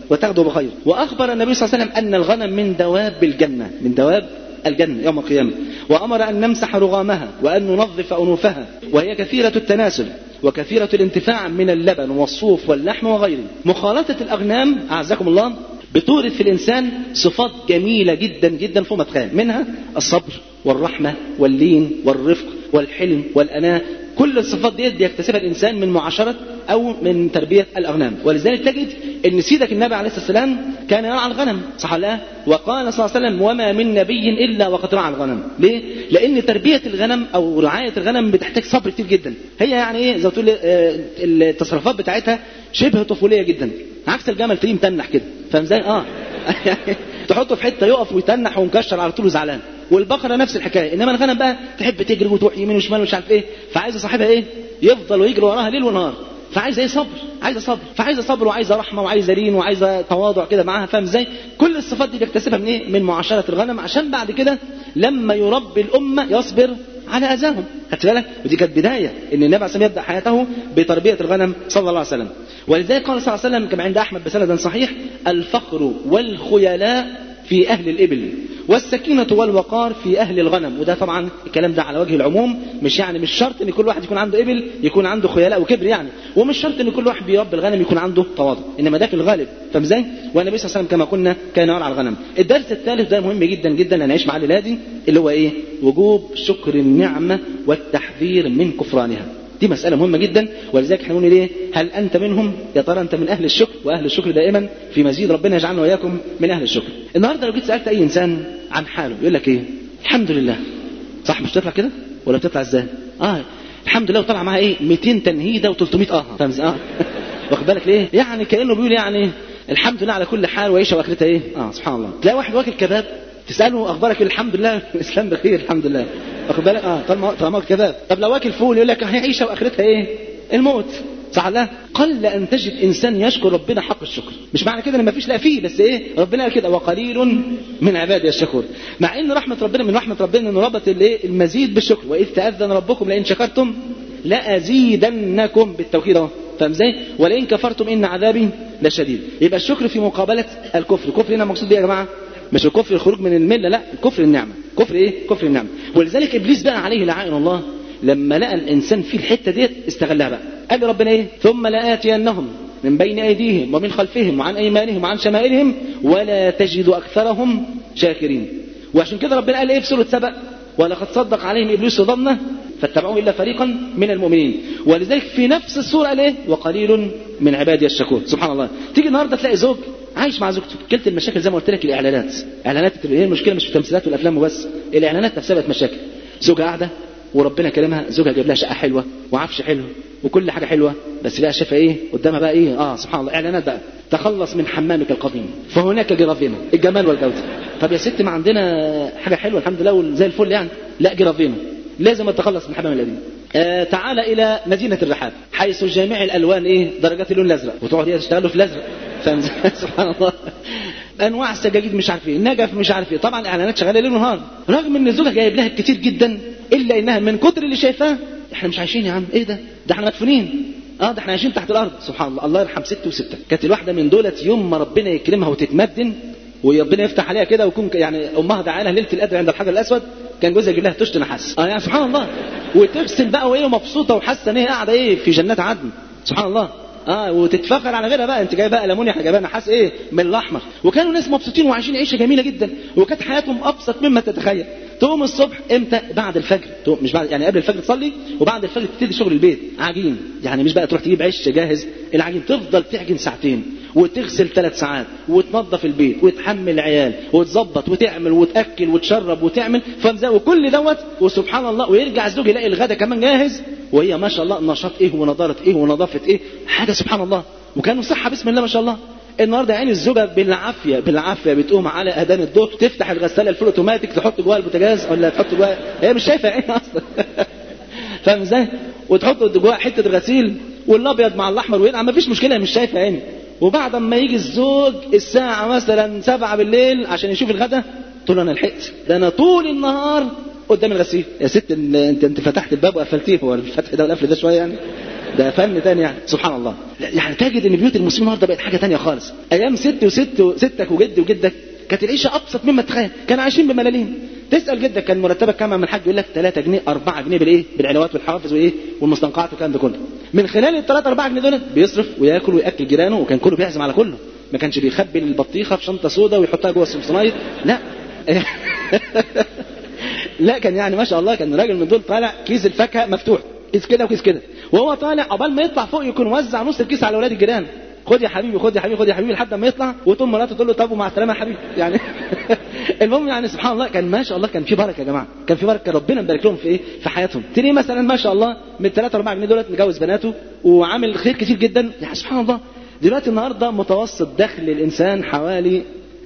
وتغدو بخير. وأخبر النبي صلى الله عليه وسلم أن الغنم من دواب الجنة، من دواب الجنة يوم القيامة، وأمر أن نمسح رغامها وأن ننظف أنوفها، وهي كثيرة التناسل وكثيرة الانتفاع من اللبن والصوف واللحم وغيره. مخالطة الأغنام أعزكم الله بتورث في الإنسان صفات جميلة جدا جدا فوق ما تتخيل، منها الصبر والرحمة واللين والرفق والحلم والأناة. كل الصفات دي بيكتسبها الإنسان من معاشرة أو من تربية الأغنام. ولذلك تجد أن سيدك النبي عليه الصلاة والسلام كان يرعى الغنم، صح الله؟ وقال صلى الله عليه وسلم وما من نبي إلا وقد رعى الغنم. ليه؟ لأن تربية الغنم أو رعاية الغنم بتحتاج صبر كتير جدا. هي يعني إيه زي ما تقول التصرفات بتاعتها شبه طفولية جدا، عكس الجمل تلاقيه متنح كده، فاهم ازاي؟ تحطه في حته يقف ويتنح ومكشر على طول وزعلان. والبقره نفس الحكايه، انما الغنم بقى تحب تجري وتروح يمين وشمال ومش عارف ايه، فعايزه صاحبها ايه؟ يفضل ويجري وراها ليل ونهار. فعايزه ايه؟ صبر، عايزه صبر، فعايزه صبر وعايزه رحمه وعايزه لين وعايزه تواضع كده معاها، فاهم ازاي؟ كل الصفات دي بيكتسبها من ايه؟ من معاشره الغنم، عشان بعد كده لما يربي الامه يصبر على اذاهم. خدت بالك؟ ودي كانت بدايه ان النبي عليه الصلاه والسلام يبدا حياته بتربيه الغنم صلى الله عليه وسلم. ولذلك قال صلى الله عليه وسلم كما عند احمد بسند صحيح: الفخر والخيلاء في أهل الإبل والسكينة والوقار في أهل الغنم. وده طبعا الكلام ده على وجه العموم، مش شرط ان كل واحد يكون عنده إبل يكون عنده خيلاء وكبر يعني، ومش شرط ان كل واحد بيربي الغنم يكون عنده تواضع، انما ده في الغالب. فاهم ازاي؟ والنبي صلى الله عليه وسلم كما قلنا كان يرعى الغنم. الدرس الثالث ده مهم جدا جدا نعيش مع الليله دي، اللي هو ايه؟ وجوب شكر النعمة والتحذير من كفرانها. دي مسألة مهمة جدا. ولذلك احنا نقول ليه؟ هل أنت منهم؟ يا ترى أنت من أهل الشكر؟ وأهل الشكر دائما في مزيد، ربنا يجعلنا وإياكم من أهل الشكر. النهاردة لو جيت سألت أي إنسان عن حاله يقول لك إيه؟ الحمد لله. صح؟ مش بتطلع كده؟ ولا بتطلع إزاي؟ الحمد لله، وطلع معاها إيه؟ 200 تنهيدة و300 فاهم ازاي؟ واخد بالك ليه؟ يعني كأنه بيقول يعني الحمد لله على كل حال وعيشة وآخرتها إيه؟ سبحان الله. تلاقي واحد واكل كباب تسأله أخبارك؟ الحمد لله، الإسلام بخير الحمد لله. واخد بالك؟ طالما كباب. طب لو واكل فول يقول لك هيعيشها واخرتها ايه؟ الموت. صح لا؟ قل ان تجد انسان يشكر ربنا حق الشكر. مش معنى كده ان ما فيش لا فيه، بس ايه؟ ربنا قال كده وقليل من عبادي الشكور. مع ان رحمه ربنا من رحمه ربنا انه ربط الايه؟ المزيد بالشكر. واذ تاذن ربكم لئن شكرتم لازيدنكم بالتوكيد اهو. فاهم ازاي؟ ولئن كفرتم ان عذابي لشديد. يبقى الشكر في مقابله الكفر. الكفر هنا مقصود بيه يا جماعه مش الكفر الخروج من المله، لا، كفر النعمه. كفر ايه؟ كفر النعمه. ولذلك ابليس بقى عليه لعائن الله لما لقى الانسان في الحته ديت استغلها بقى. قال ربنا ايه؟ ثم لآتينهم من بين ايديهم ومن خلفهم وعن ايمانهم وعن شمائلهم ولا تجد اكثرهم شاكرين. وعشان كده ربنا قال ايه في سوره سبأ؟ ولقد صدق عليهم ابليس ظنه فاتبعوه الا فريقا من المؤمنين. ولذلك في نفس السوره قال ايه؟ وقليل من عبادي الشكور. سبحان الله. تيجي النهارده تلاقي زوج عايش مع زوجته، كلت المشاكل زي ما قلت لك الاعلانات هي المشكله مش في التمثيلات والافلام وبس، الاعلانات نفسها بقت مشاكل. زوجها قاعده وربنا كرمها، زوجها جايب لها شقه حلوه وعفش حلو وكل حاجه حلوه، بس بقى شايفه ايه قدامها بقى ايه؟ سبحان الله، اعلانات بقى: تخلص من حمامك القديم فهناك جرافينا، الجمال والجوده. طب يا ست ما عندنا حاجه حلوه الحمد لله وزي الفل يعني، لا جرافينا، لازم اتخلص من الحمام القديم. تعال الى مدينه الرحاب حيث جامع الالوان ايه؟ درجات اللون الازرق، وتقعد هي تشتغلوا في الازرق. فاهم سبحان الله. انواع السجاجيد مش عارف ايه، نجف مش عارف ايه، طبعا الاعلانات شغاله ليل ونهار، رغم ان زوجها جايب لها كتير جدا، الا انها من كتر اللي شايفاه احنا مش عايشين يا عم، ايه ده احنا مدفونين، ده احنا عايشين تحت الارض. سبحان الله. الله يرحم ست وستة، كانت الواحده من دولت يوم ما ربنا يكرمها وتتمدن وربنا يفتح عليها كده ويكون يعني امها دعاها لها ليله القدر عند الحجر الاسود، كان جوزها يجيب لها طشت نحاس. يعني سبحان الله. وتغسل بقى وايه مبسوطه وحاسه ان هي قاعده ايه في جنات عدن. سبحان الله. وتتفخر على غيرها بقى، انت جاي بقى ليمونيا احنا جايبها نحاس ايه من الاحمر. وكانوا ناس مبسوطين وعايشين عيشه جميله جدا، وكانت حياتهم ابسط مما تتخيل. تقوم الصبح امتى؟ بعد الفجر، مش بعد يعني قبل الفجر تصلي، وبعد الفجر تبتدي شغل البيت، عجين، يعني مش بقى تروح تجيب عيش جاهز، العجين تفضل تعجن ساعتين وتغسل 3 ساعات وتنظف البيت وتحمل العيال وتظبط وتعمل وتاكل وتشرب وتعمل فمزه وكل دوت. وسبحان الله، ويرجع الزوج يلاقي الغدا كمان جاهز، وهي ما شاء الله نشاط ايه ونضاره ايه ونظافه ايه، حاجه سبحان الله. وكانوا صحه بسم الله ما شاء الله. النهارده يعني الزوجه بالعافيه بتقوم على اذان الظهر تفتح الغساله الفول اوتوماتيك تحط جواها البوتاجاز ولا تحط جواها، هي مش شايفه عين اصلا. فاهم ازاي؟ وتحط جواها حته الغسيل والابيض مع الاحمر وينقع، ما فيش مشكله، مش شايفه عيني. وبعد ما يجي الزوج الساعه مثلا 7 بالليل عشان يشوف الغدا، تقول له انا لحقت، ده انا طول النهار قدام الغسيل. يا ست انت فتحت الباب وقفلتيه، هو الفتح ده والقفل ده شويه يعني؟ ده فن تاني يعني، سبحان الله. يعني تجد ان بيوت المسلمين النهارده بقت حاجه تانية خالص. ايام ستك وجدي وجدك كانت العيشه ابسط مما تتخيل، كانوا عايشين بملاليم. تسال جدك كان مرتبك كام من الحاج، يقول لك 3 جنيه 4 جنيه بالايه، بالعلاوات والحوافز وايه والمستنقعات والكلام ده كله. من خلال ال 3 4 جنيه دول بيصرف وياكل وياكل جيرانه، وكان كله بيعزم على كله، ما كانش بيخبي البطيخه في شنطه سودا ويحطها جوه السمسمايت، لا لا كان يعني ما شاء الله كان راجل من دول طالع كيس الفاكهه مفتوح، كيس كده وكيس كده، وهو طالع قبل ما يطلع فوق يكون وزع نص الكيس على اولاد الجيران. خد يا حبيبي خد يا حبيبي خد يا حبيبي، لحد ما يطلع وتقوم مراته تقول له طب ومع السلامه يا حبيبي يعني. المهم يعني سبحان الله كان ما شاء الله كان في بركه يا جماعه، كان في بركه، ربنا مبارك لهم في ايه في حياتهم. تلاقيه مثلا ما شاء الله من 3 4 جنيه دولت مجوز بناته وعامل خير كتير جدا يعني سبحان الله. دلوقتي النهارده متوسط دخل الانسان حوالي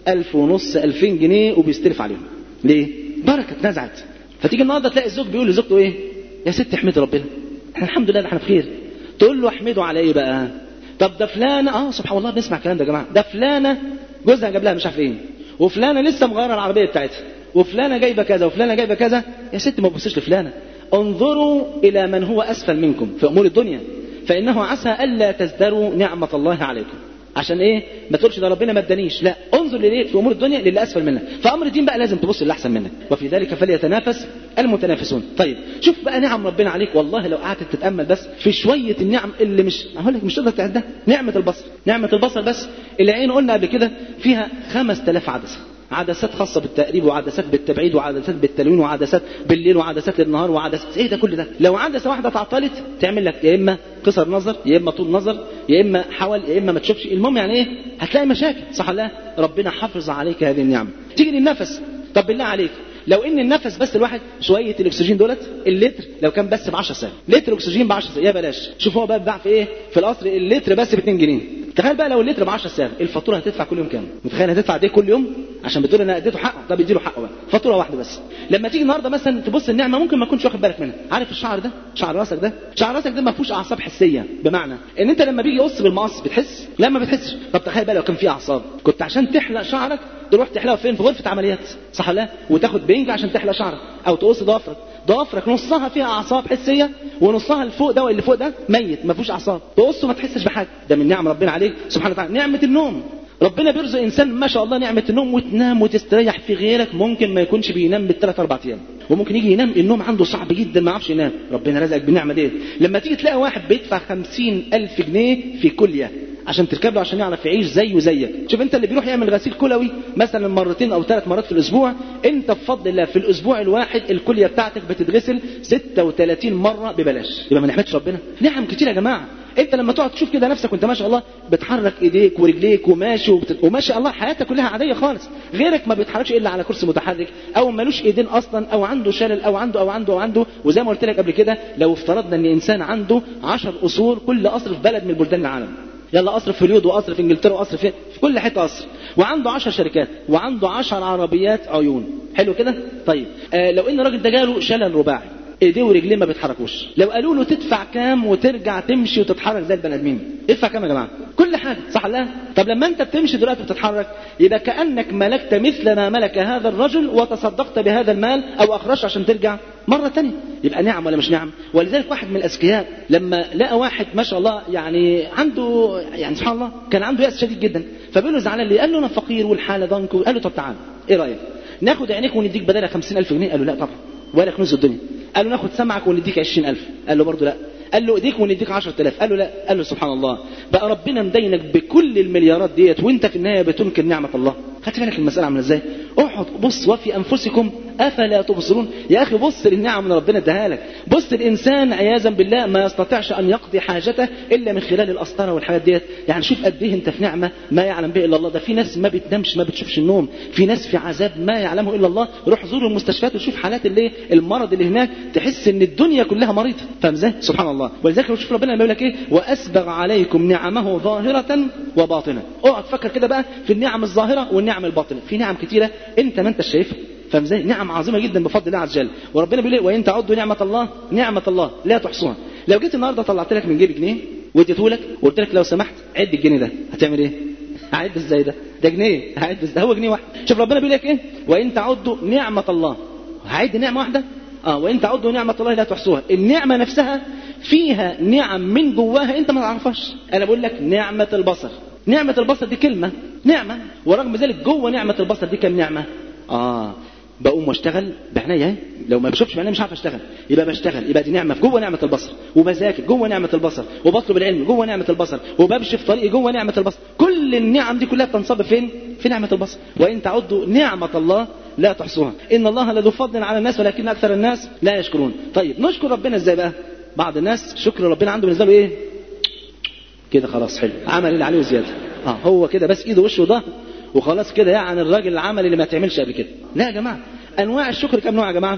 1500 2000 جنيه وبيستلف عليهم. ليه؟ بركه اتنزعت. فتيجي النهارده تلاقي الزوج بيقول لزوجته ايه؟ يا ست احمدي ربنا، احنا الحمد لله احنا بخير. تقول له احمده على ايه بقى؟ طب ده فلانه سبحان الله بنسمع الكلام ده يا جماعه، ده فلانه جوزها جاب لها مش عارف ايه، وفلانه لسه مغيره العربيه بتاعتها، وفلانه جايبه كذا وفلانه جايبه كذا. يا ست ما تبصيش لفلانه، انظروا الى من هو اسفل منكم في امور الدنيا، فانه عسى الا تزدروا نعمه الله عليكم. عشان ايه؟ ما تقولش ده ربنا ما ادانيش، لا انظر لليه في امور الدنيا للي اسفل منك. فامر الدين بقى لازم تبص للي احسن منك، وفي ذلك فليتنافس المتنافسون. طيب شوف بقى نعم ربنا عليك، والله لو قعدت تتامل بس في شويه النعم اللي مش هقول لك مش تقدر تعدها. نعمه البصر، نعمه البصر بس العين قلنا قبل كده فيها 5000 عدسه، عدسات خاصه بالتقريب وعدسات بالتبعيد وعدسات بالتلوين وعدسات بالليل وعدسات للنهار وعدسات ايه ده كل ده. لو عدسه واحده تعطلت تعمل لك يا اما قصر نظر يا اما طول نظر يا اما حول يا اما ما تشوفش، المهم يعني ايه هتلاقي مشاكل صح ولا؟ ربنا حافظ عليك هذه النعمه. تيجي للنفس، طب بالله عليك لو ان النفس بس الواحد شويه الاكسجين دولت اللتر لو كان بس ب 10 سنت، لتر اكسجين ب 10 سنت يا بلاش. شوف هو بقى بيتباع في ايه في القصر اللتر بس ب 2 جنيه. تخيل بقى لو اللتر ب 10 سنت الفاتوره هتدفع كل يوم كام؟ متخيل هتدفع قد ايه كل يوم عشان بتقول انا اديته حقه؟ طب اديله حقه بقى فاتوره واحده بس. لما تيجي النهارده مثلا تبص النعمه ممكن ما تكونش واخد بالك منها. عارف الشعر ده شعر راسك ده، شعر راسك ده ما فيهوش اعصاب حسيه، بمعنى ان انت لما بيجي يقص بالمقص بتحس؟ لا ما بتحسش. طب تخيل بقى لو كان في اعصاب، كنت عشان تحلق شعرك تروح تحلقه فين؟ في غرفه عمليات صح ولا؟ وتاخد بنج عشان تحلق شعرك او تقص ضوافرك نصها فيها اعصاب حسيه ونصها اللي فوق ده واللي فوق ده ميت ما فيهوش اعصاب، تقصه ما تحسش بحاجه. ده من نعم ربنا عليك سبحانه وتعالى. نعمه النوم، ربنا بيرزق انسان ما شاء الله نعمه النوم وتنام وتستريح. في غيرك ممكن ما يكونش بينام بالثلاث 4 ايام، وممكن يجي ينام النوم عنده صعب جدا ما يعرفش ينام. ربنا رزقك بالنعمه دي. لما تيجي تلاقي واحد بيدفع 50,000 جنيه في كليه عشان تركب له عشان يعرف يعيش زيه زيك. شوف انت اللي بيروح يعمل غسيل كلوي مثلا 2 أو 3 مرات في الاسبوع، انت بفضل الله في الاسبوع الواحد الكليه بتاعتك بتتغسل 36 مره ببلاش. يبقى ما نحمدش ربنا؟ نعم كتير يا جماعه. انت لما تقعد تشوف كده نفسك وانت ما شاء الله بتحرك ايديك ورجليك وماشي وما شاء الله حياتك كلها عاديه خالص. غيرك ما بيتحركش الا على كرسي متحرك او مالوش ايدين اصلا او عنده شلل او عنده. وزي ما قلت لك قبل كده لو افترضنا ان انسان عنده 10 قصور، كل قصر في بلد من بلدان العالم، يلا قصر في اليود وقصر في انجلترا وقصر في كل حته قصر، وعنده 10 شركات وعنده 10 عربيات عيون، حلو كده؟ طيب لو ان الراجل ده جاله شلل رباعي ايديه ورجليه ما بيتحركوش، لو قالوا له تدفع كام وترجع تمشي وتتحرك زي البني ادمين، ادفع كام يا جماعه؟ كل حاجه صح ولا؟ طب لما انت بتمشي دلوقتي وتتحرك يبقى كانك ملكت مثل ما ملك هذا الرجل وتصدقت بهذا المال او اخرجت عشان ترجع مره ثانيه. يبقى نعم ولا مش نعم؟ ولذلك واحد من الاذكياء لما لقى واحد ما شاء الله يعني عنده يعني سبحان الله كان عنده يأس شديد جدا، فبيقول له زعلان ليه؟ قال له انا فقير والحاله ضنك. قال له طب تعال ايه رايك ناخد عينيك ونديك بدلها 50,000 جنيه؟ قال له لا طبعا ولا كنوز الدنيا. قال له ناخد سمعك ونديك 20,000. قال له برضه لا. قال له ايديك ونديك 10,000. قال له لا. قال له سبحان الله بقى ربنا مدينك بكل المليارات ديت وانت في النهايه بتنكر نعمه الله. خدت بالك المساله عامله ازاي؟ اقعد بص وفي انفسكم افلا تبصرون. يا اخي بص للنعم اللي ربنا اداها لك. بص الانسان عياذا بالله ما يستطيعش ان يقضي حاجته الا من خلال القسطره والحاجات ديت. يعني شوف قد ايه انت في نعمه ما يعلم به الا الله. ده في ناس ما بتنامش ما بتشوفش النوم، في ناس في عذاب ما يعلمه الا الله. روح زور المستشفيات وشوف حالات اللي المرض اللي هناك تحس ان الدنيا كلها مريضه. فاهم ازاي؟ سبحان الله. ولذلك لو شوف ربنا بيقول لك ايه واسبغ عليكم نعمه ظاهره وباطنه. اقعد فكر كده بقى في النعم الظاهره والنعم الباطنه. في نعم كتيره انت ما انت شايفها. فاهم ازاي؟ نعم عظيمه جدا بفضل الله عز وجل. وربنا بيقول وان تعدوا نعمه الله لا تحصوها. لو جيت النهارده طلعت لك من جيبي جنيه واديته لك وقلت لك لو سمحت عد الجنيه ده، هتعمل ايه؟ هعد ازاي ده؟ ده جنيه، هعد ازاي؟ هو جنيه واحد. شوف ربنا بيقول لك ايه وان تعدوا نعمه الله. هعد نعمه واحده وإن تعدوا نعمة الله لا تحصوها. النعمة نفسها فيها نعم من جواها أنت ما تعرفهاش. أنا بقول لك نعمة البصر، نعمة البصر دي كلمة نعمة، ورغم ذلك جوه نعمة البصر دي كم نعمة. بقوم واشتغل بعناية، لو ما بشوفش بعناية مش عارف اشتغل، يبقى بشتغل، يبقى دي نعمة جوه نعمة البصر، وبذاكر جوه نعمة البصر، وبطلب العلم جوه نعمة البصر، وبمشي في طريقي جوه نعمة البصر. كل النعم دي كلها بتنصب فين؟ في نعمة البصر. وإن تعدوا نعمة الله لا تحصوها إن الله لذو فضل على الناس ولكن أكثر الناس لا يشكرون. طيب نشكر ربنا ازاي بقى؟ بعض الناس شكر ربنا عنده بالنسبة له ايه؟ كده خلاص حلو، عمل اللي عليه وزيادة. هو كده بس ايده وشه وظهر وخلاص كده، يعني الراجل العمل اللي ما تعملش قبل كده. لا يا جماعة، انواع الشكر كم نوع يا جماعة؟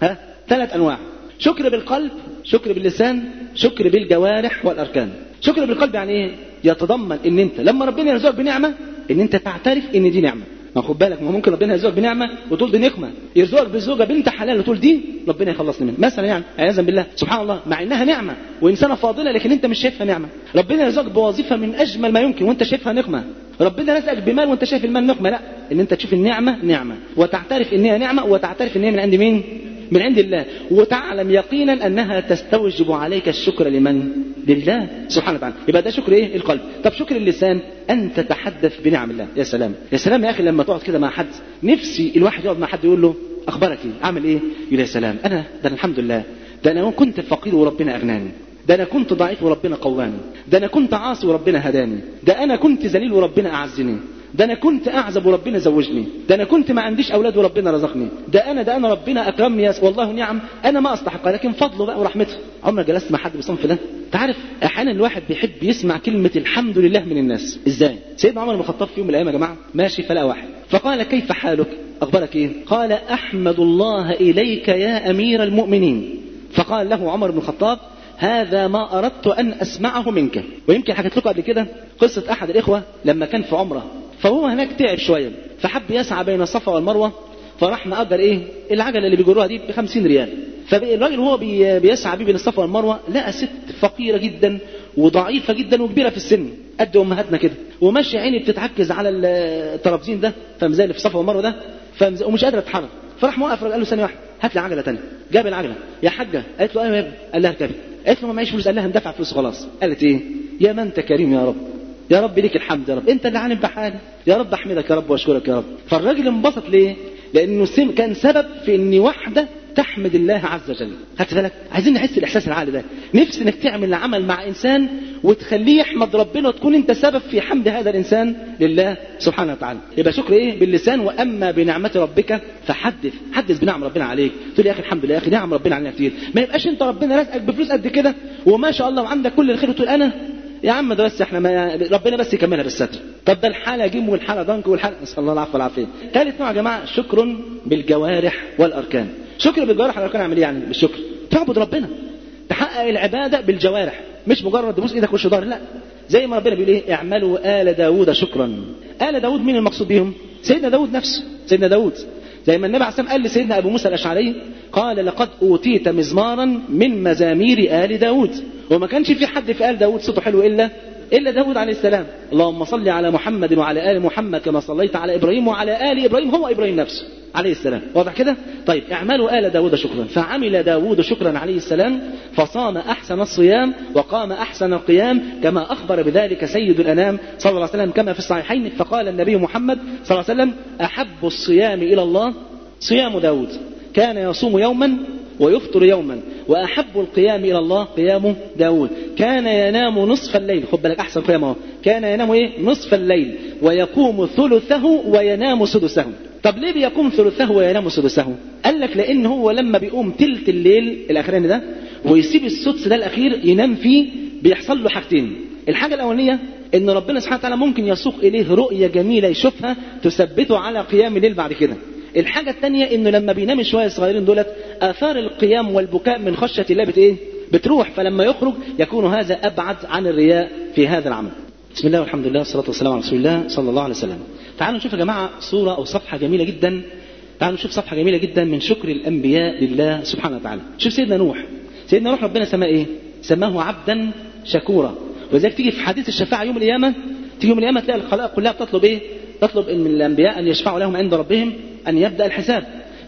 3 انواع. شكر بالقلب، شكر باللسان، شكر بالجوارح والاركان. شكر بالقلب يعني ايه؟ يتضمن ان انت لما ربنا يرزقك بنعمة ان انت تعترف ان دي نعمة. ما خد بالك، ما ممكن ربنا يرزقك بنعمة وتقول دي نقمة، يرزقك بزوجة بنت حلال وتقول دي ربنا يخلصني منها مثلا، يعني عياذا بالله. سبحان الله، مع انها نعمة وانسانة فاضلة لكن انت مش شايفها نعمة. ربنا يرزقك بوظيفة من اجمل ما يمكن وانت شايفها نقمة. ربنا رزقك بمال وانت شايف المال نقمة. لا، ان انت تشوف النعمة نعمة وتعترف ان هي نعمة، وتعترف ان هي من عند مين؟ من عند الله، وتعلم يقينا انها تستوجب عليك الشكر لمن؟ لله سبحانه وتعالى. يبقى ده شكر ايه؟ القلب. طب شكر اللسان، ان تتحدث بنعم الله. يا سلام يا سلام يا اخي، لما تقعد كده مع حد، نفسي الواحد يقعد مع حد يقول له اخبارك ايه؟ عامل ايه؟ يقول يا سلام، انا الحمد لله، ده انا كنت فقير وربنا اغناني، ده انا كنت ضعيف وربنا قواني، ده انا كنت عاصي وربنا هداني، ده انا كنت ذليل وربنا اعزني، ده انا كنت اعزب وربنا زوجني، ده انا كنت ما عنديش اولاد وربنا رزقني، ده انا ربنا اكرمني، والله نعم انا ما استحقها لكن فضله بقى ورحمته. عمرك جلست مع حد بالصنف ده؟ تعرف احيانا الواحد بيحب يسمع كلمه الحمد لله من الناس. ازاي؟ سيدنا عمر بن الخطاب في يوم من الايام يا جماعه ماشي فلقى واحد، فقال كيف حالك؟ اخبارك ايه؟ قال احمد الله اليك يا امير المؤمنين. فقال له عمر بن الخطاب هذا ما اردت ان اسمعه منك. ويمكن حكيت لكم قبل كده قصه احد الاخوه لما كان في عمره، فهو هناك تعب شويه، فحب يسعى بين الصفا والمروه، فراح مأجر ايه؟ العجله اللي بيجروها دي ب50 ريال. فالراجل هو بيسعى بين الصفا والمروه لقى ست فقيره جدا وضعيفه جدا وكبيره في السن قد امهاتنا كده، وماشيه عيني بتتعكز على الترابزين ده، فمزال اللي في الصفا والمروه ده، ومش قادره تتحرك. فراح موقف، قال له ثانيه واحده هات لي عجله ثانيه. جاب العجله. يا حاجه، قالت له ايوه يا ابني. قال لها اركبي. قالت له ما معيش فلوس. قال لها هندفع فلوس خلاص. قالت ايه؟ يا من انت كريم يا رب، يا رب ليك الحمد يا رب، انت اللي عالم بحالي، يا رب احمدك يا رب واشكرك يا رب. فالراجل انبسط ليه؟ لانه كان سبب في ان واحده تحمد الله عز وجل. خدت بالك؟ عايزين نحس الاحساس العالي ده، نفسي انك تعمل عمل مع انسان وتخليه يحمد ربنا وتكون انت سبب في حمد هذا الانسان لله سبحانه وتعالى. يبقى شكر ايه؟ باللسان. واما بنعمه ربك فحدث، حدث بنعم ربنا عليك. تقول يا اخي الحمد لله يا اخي نعم ربنا علينا كتير. ما يبقاش انت ربنا رزقك بفلوس قد كده وما شاء الله وعندك كل الخير وتقول انا يا عم ده بس احنا ربنا بس يكملها بالستر. طب ده الحاله جيم والحاله ضنك والحاله، نسال الله العفو والعافيه. ثالث نوع يا جماعه شكر بالجوارح والاركان. شكر بالجوارح والاركان اعمل ايه يعني بالشكر؟ تعبد ربنا، تحقق العباده بالجوارح، مش مجرد تبوس ايدك وش ضهر، لا. زي ما ربنا بيقول ايه؟ اعملوا آل داوود شكرا. آل داوود مين المقصود بيهم؟ سيدنا داوود نفسه، سيدنا داوود. زي ما النبي عليه الصلاه والسلام قال لسيدنا ابو موسى الاشعري، قال لقد اوتيت مزمارا من مزامير آل داوود. وما كانش في حد في آل داوود صوته حلو إلا داود عليه السلام. اللهم صل على محمد وعلى آل محمد كما صليت على إبراهيم وعلى آل إبراهيم، هو إبراهيم نفسه عليه السلام. واضح كده؟ طيب اعملوا آل داود شكرا. فعمل داود شكرا عليه السلام، فصام أحسن الصيام وقام أحسن القيام كما أخبر بذلك سيد الأنام صلى الله عليه وسلم كما في الصحيحين. فقال النبي محمد صلى الله عليه وسلم أحب الصيام إلى الله صيام داود، كان يصوم يوما ويفطر يوما، وأحب القيام إلى الله قيام داود، كان ينام نصف الليل. خد بالك أحسن قيامه، كان ينام إيه؟ نصف الليل ويقوم ثلثه وينام سدسه. طب ليه بيقوم ثلثه وينام سدسه؟ قال لك لأن هو لما بيقوم تلت الليل الأخراني ده ويسيب السدس ده الأخير ينام فيه، بيحصل له حاجتين. الحاجة الأولانية إن ربنا سبحانه وتعالى ممكن يسوق إليه رؤية جميلة يشوفها تثبته على قيام الليل بعد كده. الحاجة الثانية إنه لما بينام شوية صغيرين دولت آثار القيام والبكاء من خشية الله بتروح، فلما يخرج يكون هذا أبعد عن الرياء في هذا العمل. بسم الله والحمد لله والصلاة والسلام على رسول الله صلى الله عليه وسلم. تعالوا نشوف يا جماعة صورة أو صفحة جميلة جدا. تعالوا نشوف صفحة جميلة جدا من شكر الأنبياء لله سبحانه وتعالى. شوف سيدنا نوح. سيدنا نوح ربنا سماه إيه؟ سماه عبدا شكورا. وذلك تيجي في حديث الشفاعة يوم القيامة، تيجي يوم القيامة تلاقي الخلائق كلها بتطلب إيه؟ تطلب من الأنبياء أن يشفعوا لهم عند ربهم أن يبدأ الحساب.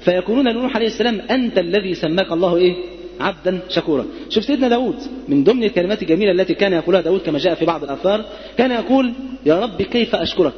فيقولون لنوح عليه السلام أنت الذي سماك الله إيه؟ عبدا شكورا. شوف سيدنا داود من ضمن الكلمات الجميلة التي كان يقولها داود كما جاء في بعض الآثار، كان يقول يا رب كيف أشكرك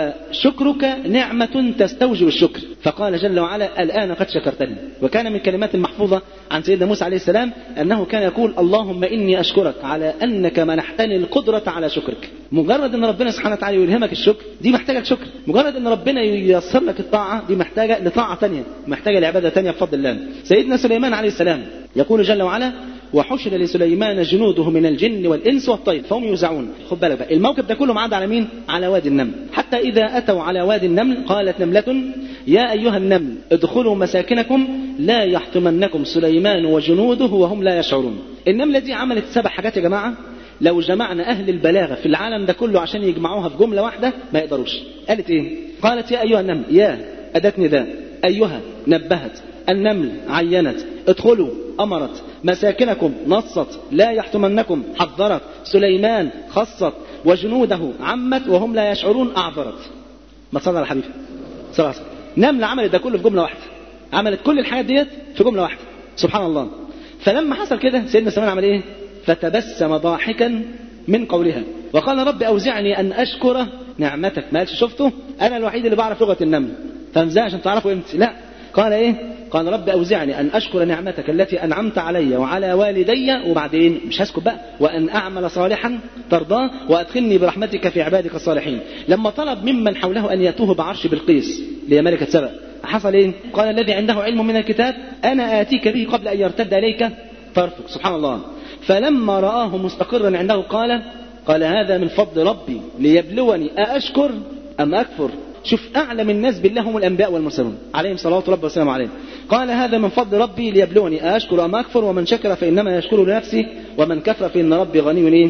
وشكرك نعمة تستوجب الشكر، فقال جل وعلا الآن قد شكرتني. وكان من كلمات المحفوظة عن سيدنا موسى عليه السلام أنه كان يقول اللهم إني أشكرك على أنك منحتني القدرة على شكرك. مجرد أن ربنا سبحانه وتعالى يلهمك الشكر دي محتاجة شكر، مجرد أن ربنا ييسر لك الطاعة دي محتاجة لطاعة تانية، محتاجة لعبادة تانية بفضل الله. سيدنا سليمان عليه السلام يقول جل وعلا وحشر لسليمان جنوده من الجن والإنس والطير فهم يوزعون. خد بالك بقى الموقف ده كله معاد على مين؟ على وادي النمل. حتى إذا أتوا على وادي النمل قالت نملة يا أيها النمل ادخلوا مساكنكم لا يحطمنكم سليمان وجنوده وهم لا يشعرون. النملة دي عملت 7 حاجات يا جماعة لو جمعنا أهل البلاغة في العالم ده كله عشان يجمعوها في جملة واحدة ما يقدروش. قالت إيه؟ قالت يا أيها النمل، يا أداة نداء، أيها نبهت، النمل عينت، ادخلوا أمرت، مساكنكم نصت، لا يحطمنكم حذرت، سليمان خصت، وجنوده عمت وهم لا يشعرون أعذرت. ما تصلى على حبيبي صلى الله عليه وسلم. نملة عملت ده كله في جملة واحدة، عملت كل الحاجات ديت في جملة واحدة سبحان الله. فلما حصل كده سيدنا سليمان عمل إيه؟ فتبسم ضاحكا من قولها وقال رب أوزعني أن أشكر نعمتك. ما قالش شفته أنا الوحيد اللي بعرف لغة النمل فمزاج عشان تعرفوا إمتى، لا قال إيه؟ قال رب أوزعني أن أشكر نعمتك التي أنعمت علي وعلى والدي وبعدين مش هسكت بقى وأن أعمل صالحا ترضاه وأدخلني برحمتك في عبادك الصالحين. لما طلب ممن حوله أن يأتوه بعرش بلقيس اللي هي ملكة سبأ حصل إيه؟ قال الذي عنده علم من الكتاب أنا آتيك به قبل أن يرتد إليك طرفك. سبحان الله. فلما رآه مستقرا عنده قال هذا من فضل ربي ليبلوني أأشكر أم أكفر. شوف أعلم الناس بالله هم الأنبياء والمرسلون عليهم صلوات ربي وسلامه عليهم. قال هذا من فضل ربي ليبلوني أأشكر أم أكفر ومن شكر فإنما يشكر لنفسه ومن كفر فإن ربي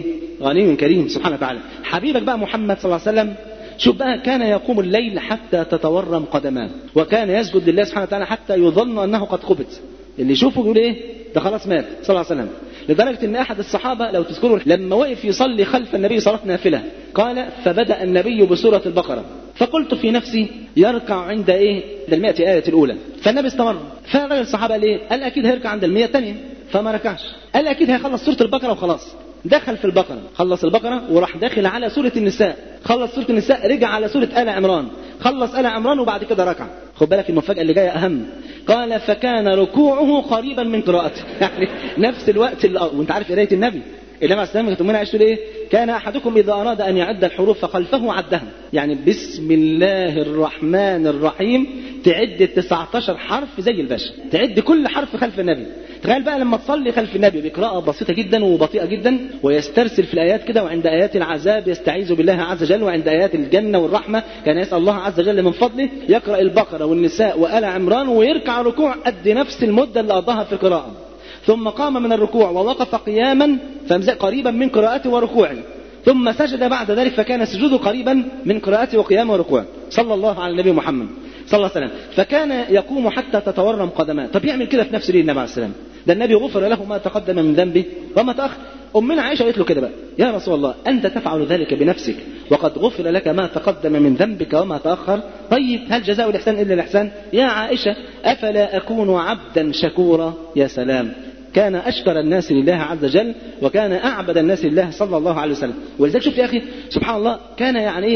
غني كريم سبحانه وتعالى. حبيبك بقى محمد صلى الله عليه وسلم شوف بقى كان يقوم الليل حتى تتورم قدماه وكان يسجد لله سبحانه وتعالى حتى يظن أنه قد قبض. اللي يشوفه يقول إيه ده خلاص مات صلى الله عليه وسلم. لدرجة أن أحد الصحابة لو تذكروا لما وقف يصلي خلف النبي صلاة نافلة قال فبدأ النبي بسورة البقرة فقلت في نفسي يركع عند إيه ده 100 آية الأولى. فالنبي استمر. فالرجل الصحابة قال إيه؟ قال أكيد هيركع عند 100 الثانية فما ركعش. قال أكيد هيخلص سورة البقرة وخلاص. دخل في البقرة خلص البقرة وراح داخل على سورة النساء خلص سورة النساء رجع على سورة آل عمران خلص آل عمران وبعد كده ركع. خد بالك المفاجأة اللي جاية أهم. قال فكان ركوعه قريبا من قراءته يعني نفس الوقت وانت عارف قراية النبي عليه الصلاة والسلام عشتوا ليه؟ كان أحدكم إذا أراد أن يعد الحروف فخلفه عدها. يعني بسم الله الرحمن الرحيم تعد 19 حرف زي الباشا تعد كل حرف خلف النبي. تخيل بقى لما تصلي خلف النبي بقراءة بسيطة جدا وبطيئة جدا ويسترسل في الآيات كده وعند آيات العذاب يستعيذ بالله عز وجل وعند آيات الجنة والرحمة كان يسأل الله عز وجل من فضله يقرأ البقرة والنساء وآل عمران ويركع ركوع قد نفس المدة اللي قضاها في القراءة. ثم قام من الركوع ووقف قياما قريبا من قراءته وركوعه ثم سجد بعد ذلك فكان سجوده قريبا من قراءته وقيامه وركوعه صلى الله على النبي محمد صلى الله عليه وسلم. فكان يقوم حتى تتورم قدماه. طب يعمل كده في نفسه ليه النبي عليه السلام؟ ده النبي غفر له ما تقدم من ذنبه وما تأخر. أمنا عائشة قالت له كده بقى يا رسول الله أنت تفعل ذلك بنفسك وقد غفر لك ما تقدم من ذنبك وما تأخر. طيب هل جزاء الإحسان إلا الإحسان؟ يا عائشة أفلا أكون عبدا شكورا؟ يا سلام كان أشكر الناس لله عز وجل وكان أعبد الناس لله صلى الله عليه وسلم. ولذلك شوف يا أخي سبحان الله كان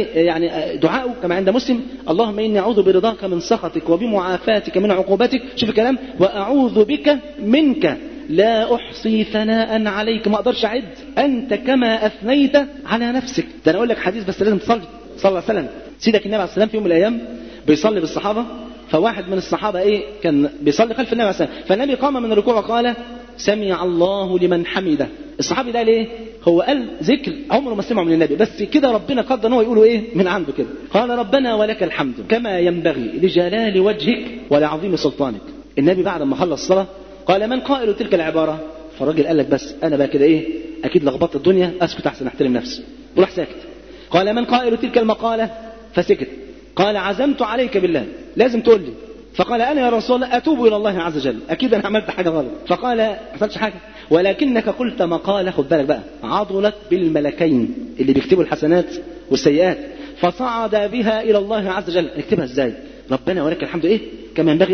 يعني دعاءه كما عند مسلم اللهم إني أعوذ برضاك من سخطك وبمعافاتك من عقوبتك. شوف الكلام وأعوذ بك منك لا أحصي ثناء عليك ما أقدرش أعد أنت كما أثنيت على نفسك. ده أنا أقول لك حديث بس لازم تصلي صلى الله عليه وسلم. سيدك النبي عليه السلام في يوم من الأيام بيصلي بالصحابة فواحد من الصحابة كان بيصلي خلف النبي عليه السلام فالنبي قام من الركوع وقال سمع الله لمن حمده. الصحابي ده ليه؟ هو قال ذكر عمره ما سمعه من النبي بس كده ربنا قدر ان هو يقوله من عنده كده. قال ربنا ولك الحمد كما ينبغي لجلال وجهك ولعظيم سلطانك. النبي بعد ما خلص الصلاة قال من قائل تلك العبارة؟ فالراجل قال لك بس انا بقى كده اكيد لخبطت الدنيا اسكت احسن احترم نفسي وراح ساكت. قال من قائل تلك المقالة؟ فسكت. قال عزمت عليك بالله لازم تقول لي. فقال أنا يا رسول الله أتوب إلى الله عز وجل أكيد أنا عملت حاجة غلط. فقال ما حصلش حاجة ولكنك قلت مقالة خد بالك بقى عضلت بالملكين اللي بيكتبوا الحسنات والسيئات فصعد بها إلى الله عز وجل. اكتبها ازاي؟ ربنا ولك الحمد كما ينبغي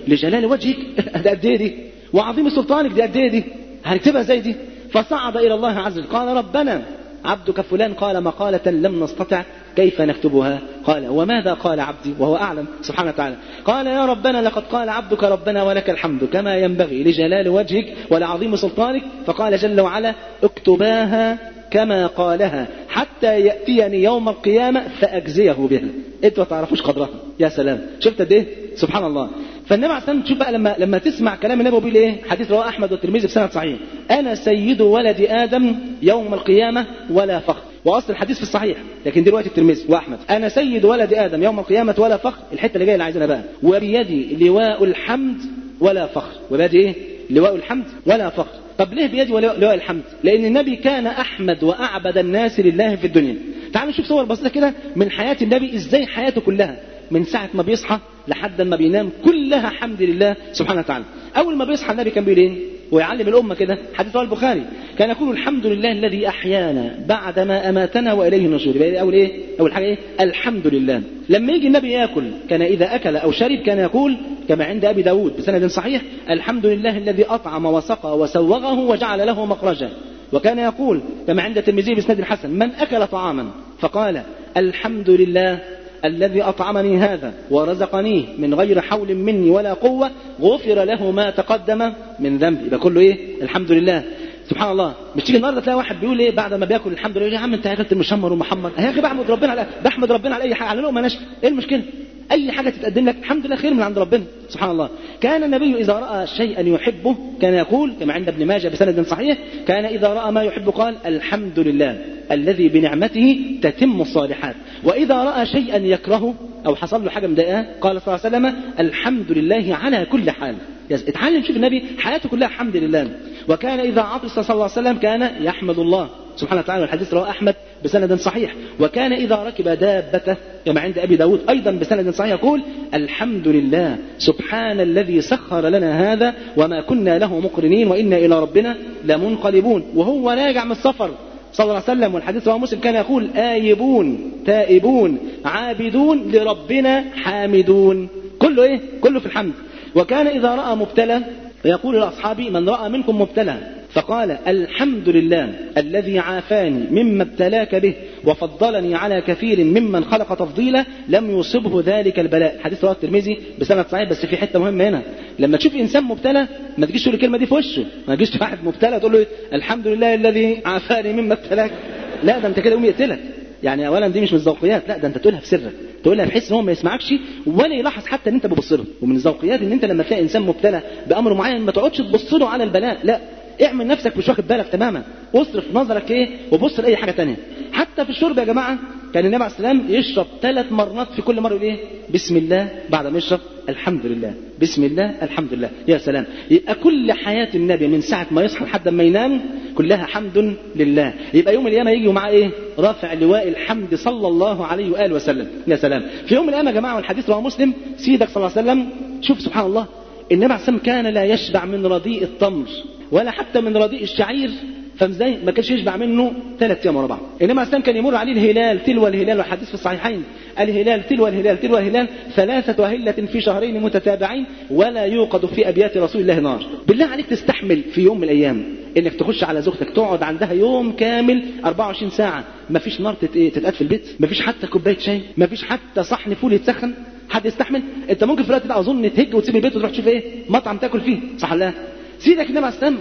لجلال وجهك ده قد ايه دي، وعظيم سلطانك دي قد ايه دي، هنكتبها زي دي. فصعد إلى الله عز وجل قال ربنا عبدك فلان قال مقالة لم نستطع كيف نكتبها؟ قال وماذا قال عبدي وهو أعلم سبحانه وتعالى؟ قال يا ربنا لقد قال عبدك ربنا ولك الحمد كما ينبغي لجلال وجهك ولعظيم سلطانك. فقال جل وعلا اكتباها كما قالها حتى يأتيني يوم القيامة فأجزيه بها. انتوا ما تعرفوش قدرها. يا سلام، شفت قد ايه سبحان الله. فالنبي عليه الصلاة والسلام تشوف بقى لما تسمع كلام النبي بيقول ايه، حديث رواه احمد والترمذي بسند صحيح، انا سيد ولد ادم يوم القيامة ولا فخر. واصل الحديث في الصحيح لكن دلوقتي الترمذي واحمد، انا سيد ولد ادم يوم القيامة ولا فخر. الحتة اللي جايه اللي عايزينها بقى، وبيدي لواء الحمد ولا فخر. وبيدي ايه؟ لواء الحمد ولا فخر. طب ليه بيدي لواء الحمد؟ لان النبي كان احمد واعبد الناس لله في الدنيا. تعالوا نشوف صور بسيطة كده من حياة النبي، ازاي حياته كلها من ساعة ما بيصحى لحد ما بينام كلها حمد لله سبحانه وتعالى. أول ما بيصحى النبي كان بيقول إيه ويعلم الأمة كده، حديث رواه البخاري، كان يقول الحمد لله الذي أحيانا بعدما أماتنا وإليه النشور. يبقى أول إيه؟ أول حاجة إيه؟ الحمد لله. لما يجي النبي يأكل كان إذا أكل أو شرب كان يقول كما عند أبي داود بسند صحيح الحمد لله الذي أطعم وسقى وسوغه وجعل له مخرجا. وكان يقول كما عند الترمذي بسند حسن من أكل طعاما فقال الحمد لله الذي أطعمني هذا ورزقنيه من غير حول مني ولا قوة غفر له ما تقدم من ذنبي. يبقى كله إيه؟ الحمد لله. سبحان الله. مش تيجي النهارده تلاقي واحد بيقول ايه بعد ما بياكل الحمد لله، يا عم انت اكلت المشمر ومحمر، يا اخي بحمد ربنا على اي حاجه، على لقمه ناشفه، ايه المشكله؟ اي حاجه تتقدم لك الحمد لله خير من عند ربنا سبحان الله. كان النبي اذا راى شيئا يحبه كان يقول كما عند ابن ماجه بسند صحيح كان اذا راى ما يحب قال الحمد لله الذي بنعمته تتم الصالحات. واذا راى شيئا يكرهه او حصل له حاجه مضايقاه قال صلى الله عليه وسلم الحمد لله على كل حال. اتعلم شوف النبي حياته كلها الحمد لله. وكان اذا عطس صلى الله عليه وسلم كان يحمد الله سبحانه وتعالى، والحديث رواه أحمد بسند صحيح. وكان إذا ركب دابته كما عند أبي داود أيضا بسند صحيح يقول الحمد لله سبحان الذي سخر لنا هذا وما كنا له مقرنين وإنا إلى ربنا لمنقلبون. وهو راجع من السفر صلى الله عليه وسلم والحديث رواه مسلم كان يقول آيبون تائبون عابدون لربنا حامدون. كله إيه؟ كله في الحمد. وكان إذا رأى مبتلى فيقول لأصحابه من رأى منكم مبتلى فقال الحمد لله الذي عافاني مما ابتلاك به وفضلني على كثير ممن خلق تفضيلا لم يصبه ذلك البلاء. حديث رواه الترمذي بسند صحيح. بس في حته مهمه هنا، لما تشوف انسان مبتلى ما تجيش تقول الكلمه دي في وشه، ما تجيش واحد مبتلى تقول له الحمد لله الذي عافاني مما ابتلاك، لا ده انت كده يقوم يقتلك. يعني اولا دي مش من الذوقيات، لا ده انت تقولها في سرك، تقولها بحيث ان هو ما يسمعكش ولا يلاحظ حتى ان انت بتبص له. ومن الذوقيات ان انت لما تلاقي انسان مبتلى بامر معين ما تقعدش تبص له على البلاء، لا اعمل نفسك مش واخد بالك تماما، واصرف نظرك ايه وبص لاي حاجه تانية. حتى في الشرب يا جماعه كان النبي عليه السلام يشرب 3 مرات في كل مره يقول ايه بسم الله بعد ما يشرب الحمد لله بسم الله الحمد لله. يا سلام. يبقى كل حياه النبي من ساعه ما يصحى لحد ما ينام كلها حمد لله. يبقى يوم القيامه يجي ومعاه ايه رافع لواء الحمد صلى الله عليه واله وسلم. يا سلام. في يوم القيامه يا جماعه والحديث رواه مسلم سيدك صلى الله عليه وسلم شوف سبحان الله النبي عليه السلام كان لا يشبع من رديء التمر ولا حتى من رديء الشعير، فمزاي ما كانش يشبع منه 3 أيام ورا بعض. النبي عليه السلام كان يمر عليه الهلال تلو الهلال، والحديث في الصحيحين الهلال تلو الهلال تلو الهلال 3 أهلة في شهرين متتابعين ولا يوقد في أبيات رسول الله نار. بالله عليك تستحمل في يوم من الأيام انك تخش على زوجتك تقعد عندها يوم كامل 24 ساعة ما فيش نار تتقاد في البيت، ما فيش حتى كوباية شاي، ما فيش حتى صحن فول يتسخن؟ حد يستحمل؟ انت ممكن في الوقت ده اظن تهج وتسيب البيت وتروح تشوف ايه مطعم تاكل فيه، صح ولا لا؟ سيدك النبي عليه السلام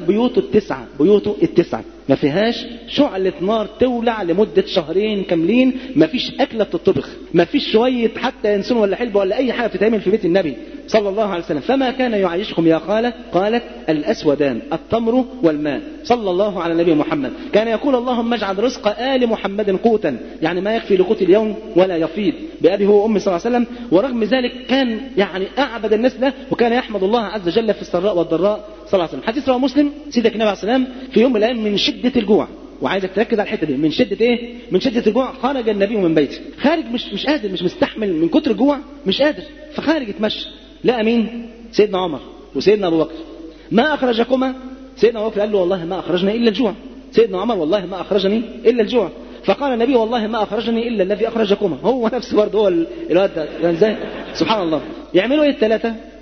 بيوته التسعة ما فيهاش شعلة نار تولع لمدة 2 شهر كاملين، ما فيش أكلة بتطبخ، ما فيش شوية حتى ينسون ولا حلبة ولا أي حاجة بتتعمل في بيت النبي صلى الله عليه وسلم. فما كان يعيشكم يا خالة؟ قالت الأسودان التمر والماء صلى الله على نبي محمد. كان يقول اللهم اجعل رزق آل محمد قوتا، يعني ما يكفي لقوت اليوم ولا يفيد بأبي هو أمي صلى الله عليه وسلم. ورغم ذلك كان يعني أعبد الناس له وكان يحمد الله عز وجل في السراء والضراء صلى الله عليه وسلم. حديث رواه مسلم سيدك النبي عليه السلام في يوم من الأيام من شدة الجوع، وعايزك تركز على الحته دي، من شده ايه؟ من شده الجوع خرج النبي من بيته، خارج مش قادر، مش مستحمل من كتر الجوع، مش قادر، فخارج يتمشى. لقى مين؟ سيدنا عمر وسيدنا ابو بكر. ما اخرجكما؟ سيدنا ابو بكر قال له والله ما اخرجنا الا الجوع. سيدنا عمر والله ما اخرجني الا الجوع. فقال النبي والله ما اخرجني الا الذي اخرجكما. هو نفسه برضه هو الواد ده ازاي؟ سبحان الله. يعملوا ايه الثلاثه؟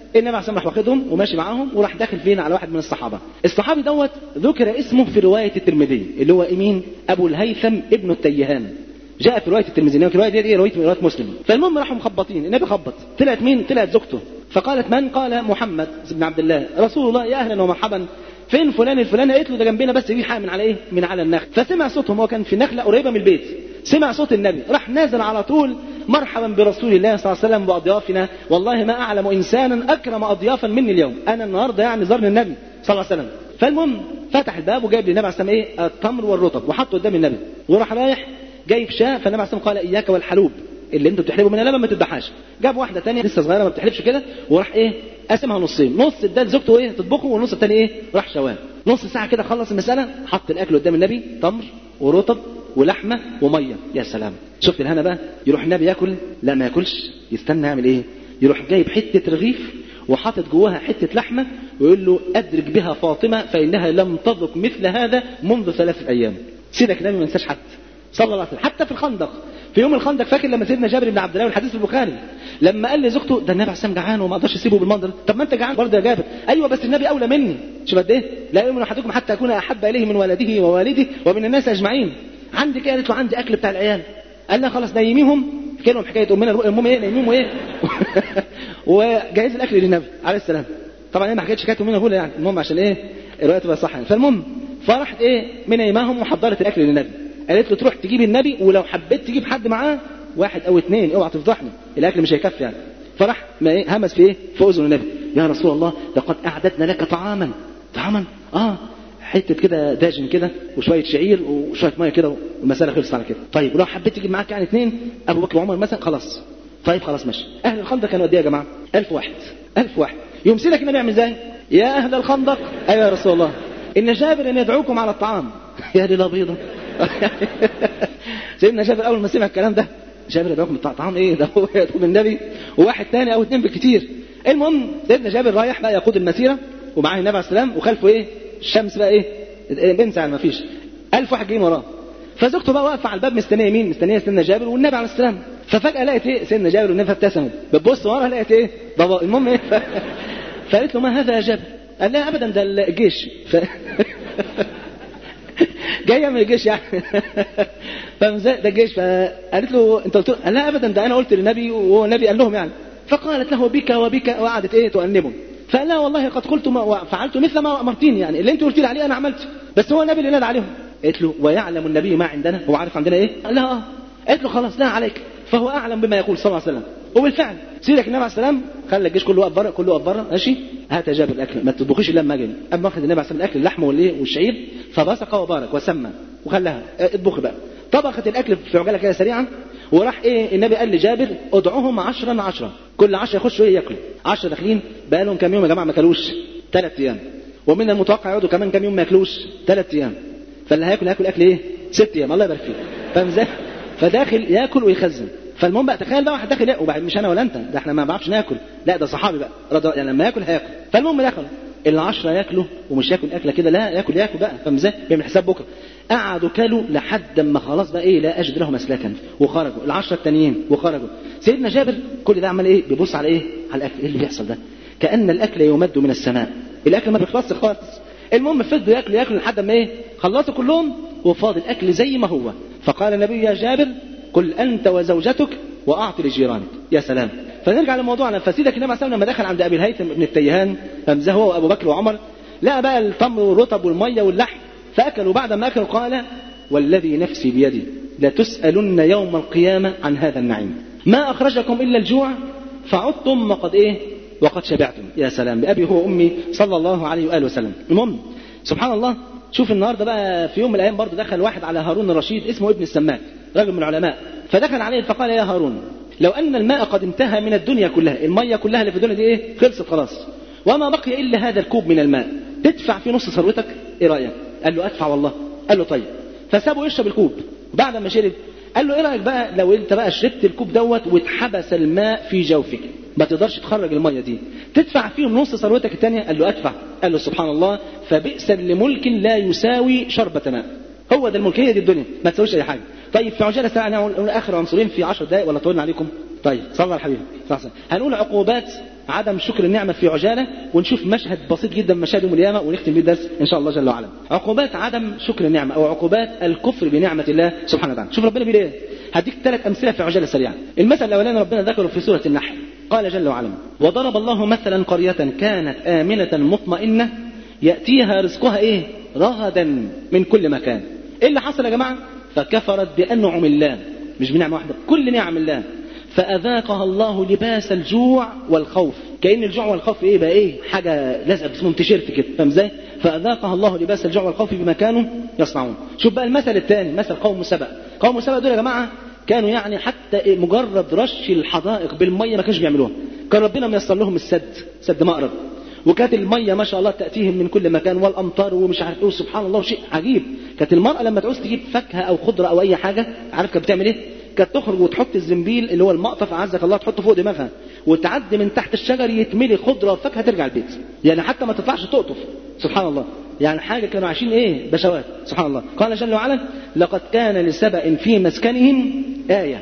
النبي عليه الصلاه والسلام راح واخدهم وماشي معاهم وراح داخل فين على واحد من الصحابه. الصحابي دوت ذكر اسمه في روايه الترمذي اللي هو مين؟ ابو الهيثم ابن التيهان. جاء في روايه الترمذي، الروايه دي روايه مسلم. فالمهم راحوا مخبطين، النبي خبط، طلعت مين؟ طلعت زوجته. فقالت من؟ قال محمد بن عبد الله رسول الله، يا اهلا ومرحبا، فين فلان الفلاني؟ قالت له ده جنبنا بس في حاجه من على ايه؟ من على النخل. فسمع صوتهم، هو كان في نخله قريبه من البيت، سمع صوت النبي، راح نازل على طول، مرحبا برسول الله صلى الله عليه وسلم واضيافنا، والله ما اعلم انسانا اكرم اضيافا مني اليوم، انا النهارده يعني زارني النبي صلى الله عليه وسلم. فالمهم فتح الباب وجايب للنبي عليه الصلاه والسلام ايه؟ التمر والرطب، وحطه قدام النبي، وراح رايح جايب شاة. فالنبي عليه الصلاه والسلام قال اياك والحلوب اللي انتوا بتحلبوا منها لبن ما تذبحهاش. جاب واحده ثانيه لسه صغيره ما بتحلبش كده، وراح ايه؟ قسمها نصين، نص اداه لزوجته ايه؟ تطبخه، والنص الثاني ايه؟ راح شواه. نص ساعه كده خلص المساله، حط الاكل قدام النبي، تمر ورطب ولحمه وميه. يا سلام، شفت الهنا بقى؟ يروح النبي ياكل؟ لا ما ياكلش، يستنى يعمل ايه؟ يروح جايب حته رغيف وحاطط جواها حته لحمه ويقول له ادرك بها فاطمه فانها لم تذق مثل هذا منذ 3 أيام. سيدك النبي ما ينساش حد صلى الله عليه وسلم. حتى في الخندق، في يوم الخندق، فاكر لما سيدنا جابر بن عبد الله والحديث في البخاري لما قال لزوجته ده النبي عليه السلام جعان وما اقدرش اسيبه بالمنظر، طب ما انت جعان برضه يا جابر، ايوه بس النبي اولى مني، شوف قد ايه؟ لا يؤمن احدكم حتى اكون احب اليه من ولده ووالده ومن الناس اجمعين. عندي كده؟ قالت له عندي اكل بتاع العيال. قال لها خلاص نيميهم، كانوا حكايه امنا ايه نيميهم ايه وجهز الاكل للنبي عليه السلام. طبعا هي ما حكيتش حكايه امنا يعني، المهم عشان ايه الروايه تبقى صح يعني. فالمهم فرحت ايه منيماهم وحضرت الاكل للنبي. قالت له تروح تجيب النبي، ولو حبيت تجيب حد معاه 1 أو 2 اوعى تفضحني، الاكل مش هيكفي يعني. فراح همس في ايه؟ في اذن النبي، يا رسول الله لقد اعددنا لك طعاما. حته كده داجن كده وشويه شعير وشويه ميه كده والمساله خلصت على كده. طيب لو حبيت تجيب معاك يعني 2 ابو بكر وعمر مثلا، خلاص طيب خلاص ماشي. اهل الخندق كانوا قد ايه يا جماعه؟ 1000 واحد. 1000 واحد. يوم سيدك النبي يعمل ازاي؟ يا اهل الخندق، ايوه يا رسول الله، ان جابر ان يدعوكم على الطعام. يا ليله بيضه. سيدنا جابر اول ما سمع الكلام ده، جابر يدعوكم الطعام ايه ده؟ هو يدعو النبي وواحد ثاني او 2 بالكثير. المهم سيدنا جابر رايح بقى يقود المسيره ومعاه النبي عليه السلام، وخلفه ايه؟ الشمس بقى ايه؟ انسى يعني ما فيش 1000 واحد جايين وراه. فزوجته بقى واقفه على الباب مستنيه مين؟ مستنيه سيدنا جابر والنبي عليه السلام. ففجاه لقيت ايه؟ سيدنا جابر والنبي ابتسموا، بتبص ورا لقيت ايه؟ بابا. المهم ايه؟ فقالت له ما هذا يا جابر؟ قال لها ابدا ده الجيش. جايه من الجيش يعني. ده الجيش. فقالت له انت قلت له؟ قال لا ابدا ده انا قلت للنبي وهو النبي قال لهم يعني. فقالت له بك وبك، وقعدت ايه تؤنبه. فقال لا والله قد قلت وفعلت مثل ما امرتيني، يعني اللي انت قلت لي عليه انا عملته، بس هو النبي اللي نادى عليهم. قالت له ويعلم النبي ما عندنا؟ هو عارف عندنا ايه؟ قال لها قالت له خلاص لا عليك، فهو اعلم بما يقول صلى الله عليه وسلم. وبالفعل سيدك النبي عليه السلام خلى الجيش كله واقف بره، كله واقف بره ماشي. هات يا جابر الاكل، ما تطبخيش الا لما اجي. اما اخذ النبي عليه السلام الاكل، اللحم والشعير، فبصق وبارك وسمى وخلاها اطبخي بقى. طبخت الاكل في عجاله كده سريعا، وراح ايه النبي قال لجابر ادعوهم 10 كل 10 يخشوا ايه ياكلوا. 10 داخلين بقى لهم كام يوم يا جماعه ما كلوش؟ 3 أيام. ومن المتوقع يقعدوا كمان كام يوم ما ياكلوش؟ 3 أيام. فاللي هياكل اكل ايه؟ 6 أيام. الله يبارك فيه. فاهم ازاي؟ فداخل ياكل ويخزن. فالمهم بقى تخيل بقى واحد داخل وبعد مش انا ولا انت، ده احنا ما بنعرفش ناكل، لا ده صحابي بقى يعني لما ياكل هياكل. فالمهم دخلوا ال10 ياكلوا، ومش ياكل اكله كده، لا ياكل بقى. فاهم ازاي؟ بيعمل حساب بكره. قعدوا كلوا لحد ما خلاص بقى ايه لا اجد لهم مسلكا، وخرجوا ال10 التانيين وخرجوا. سيدنا جابر كل ده عمال ايه؟ بيبص على ايه؟ على الاكل. ايه اللي بيحصل ده؟ كأن الاكل يمد من السماء، الاكل ما بيخلصش خالص. المهم فضلوا ياكلوا لحد ما ايه؟ خلصوا كلهم وفاضل الاكل زي ما هو. فقال النبي يا جابر قل انت وزوجتك واعط لجيرانك. يا سلام. فنرجع لموضوعنا. فسيدك النبي عليه الصلاه والسلام لما دخل عند ابي الهيثم ابن التيهان، فمزه هو وابو بكر وعمر، لقى بقى التمر والرطب والميه واللحم، فاكلوا. بعد ما اكلوا قال والذي نفسي بيدي لتسالن يوم القيامه عن هذا النعيم، ما اخرجكم الا الجوع فعدتم وقد ايه؟ وقد شبعتم. يا سلام بأبي هو أمي صلى الله عليه وآله وسلم. المهم سبحان الله، شوف النهارده بقى في يوم من الأيام برضه دخل واحد على هارون الرشيد اسمه ابن السماك، رجل من العلماء. فدخل عليه فقال يا هارون لو أن الماء قد انتهى من الدنيا كلها، المية كلها اللي في الدنيا دي إيه؟ خلصت خلاص، وما بقي إلا هذا الكوب من الماء، تدفع في نص ثروتك؟ إيه رأيك؟ قال له أدفع والله. قال له طيب. فسابه يشرب الكوب. بعد ما شرب قال له ايه رايك بقى لو انت بقى شربت الكوب دوت واتحبس الماء في جوفك، ما تقدرش تخرج الميه دي، تدفع فيهم نص ثروتك الثانيه؟ قال له ادفع. قال له سبحان الله، فبئس لملك لا يساوي شربة ماء. هو ده الملكيه دي الدنيا، ما تساويش اي حاجه. طيب في عجاله سريعه نقول اخر عنصرين في 10 دقائق ولا طولنا عليكم؟ طيب صلى على الحبيب صلى الله عليه وسلم. هنقول عقوبات عدم شكر النعمة في عجالة، ونشوف مشهد بسيط جدا من مشاهد يوم القيامة ونختم بيه الدرس إن شاء الله جل وعلا. عقوبات عدم شكر النعمة أو عقوبات الكفر بنعمة الله سبحانه وتعالى. شوف ربنا بيقول إيه. هديك 3 أمثلة في عجالة سريعة. المثل الأولاني ربنا ذكره في سورة النحل، قال جل وعلا: وضرب الله مثلا قرية كانت آمنة مطمئنة يأتيها رزقها إيه؟ رغدا من كل مكان. إيه اللي حصل يا جماعة؟ فكفرت بأنعم الله، مش بنعمة واحدة، كل نعم الله، فأذاقها الله لباس الجوع والخوف. كأن الجوع والخوف إيه بقى؟ إيه حاجة لازقة باسمهم تيشيرت كده، فاهم إزاي؟ فأذاقها الله لباس الجوع والخوف بما كانوا يصنعون. شوف بقى المثل الثاني، مثل قوم سبأ. قوم سبأ دول يا جماعة كانوا يعني حتى مجرد رش الحدائق بالمية ما كانوش بيعملوها. كان ربنا ميسر لهم السد، سد مأرب، وكانت المية ما شاء الله تأتيهم من كل مكان والأمطار ومش عارف إيه، سبحان الله شيء عجيب. كانت المرأة لما تعوز تجيب فاكهة أو خضرة أو أي حاجة، عارف كانت بتعمل إيه؟ كانت تخرج وتحط الزنبيل اللي هو المقطف عزك الله تحطه فوق دماغها وتعدي من تحت الشجر يتملي خضرة وفاكهة ترجع البيت، يعني حتى ما تطلعش تقطف. سبحان الله، يعني حاجة كانوا عايشين إيه؟ بشوات. سبحان الله. قال جل وعلا: لقد كان لسبأ في مسكنهم آية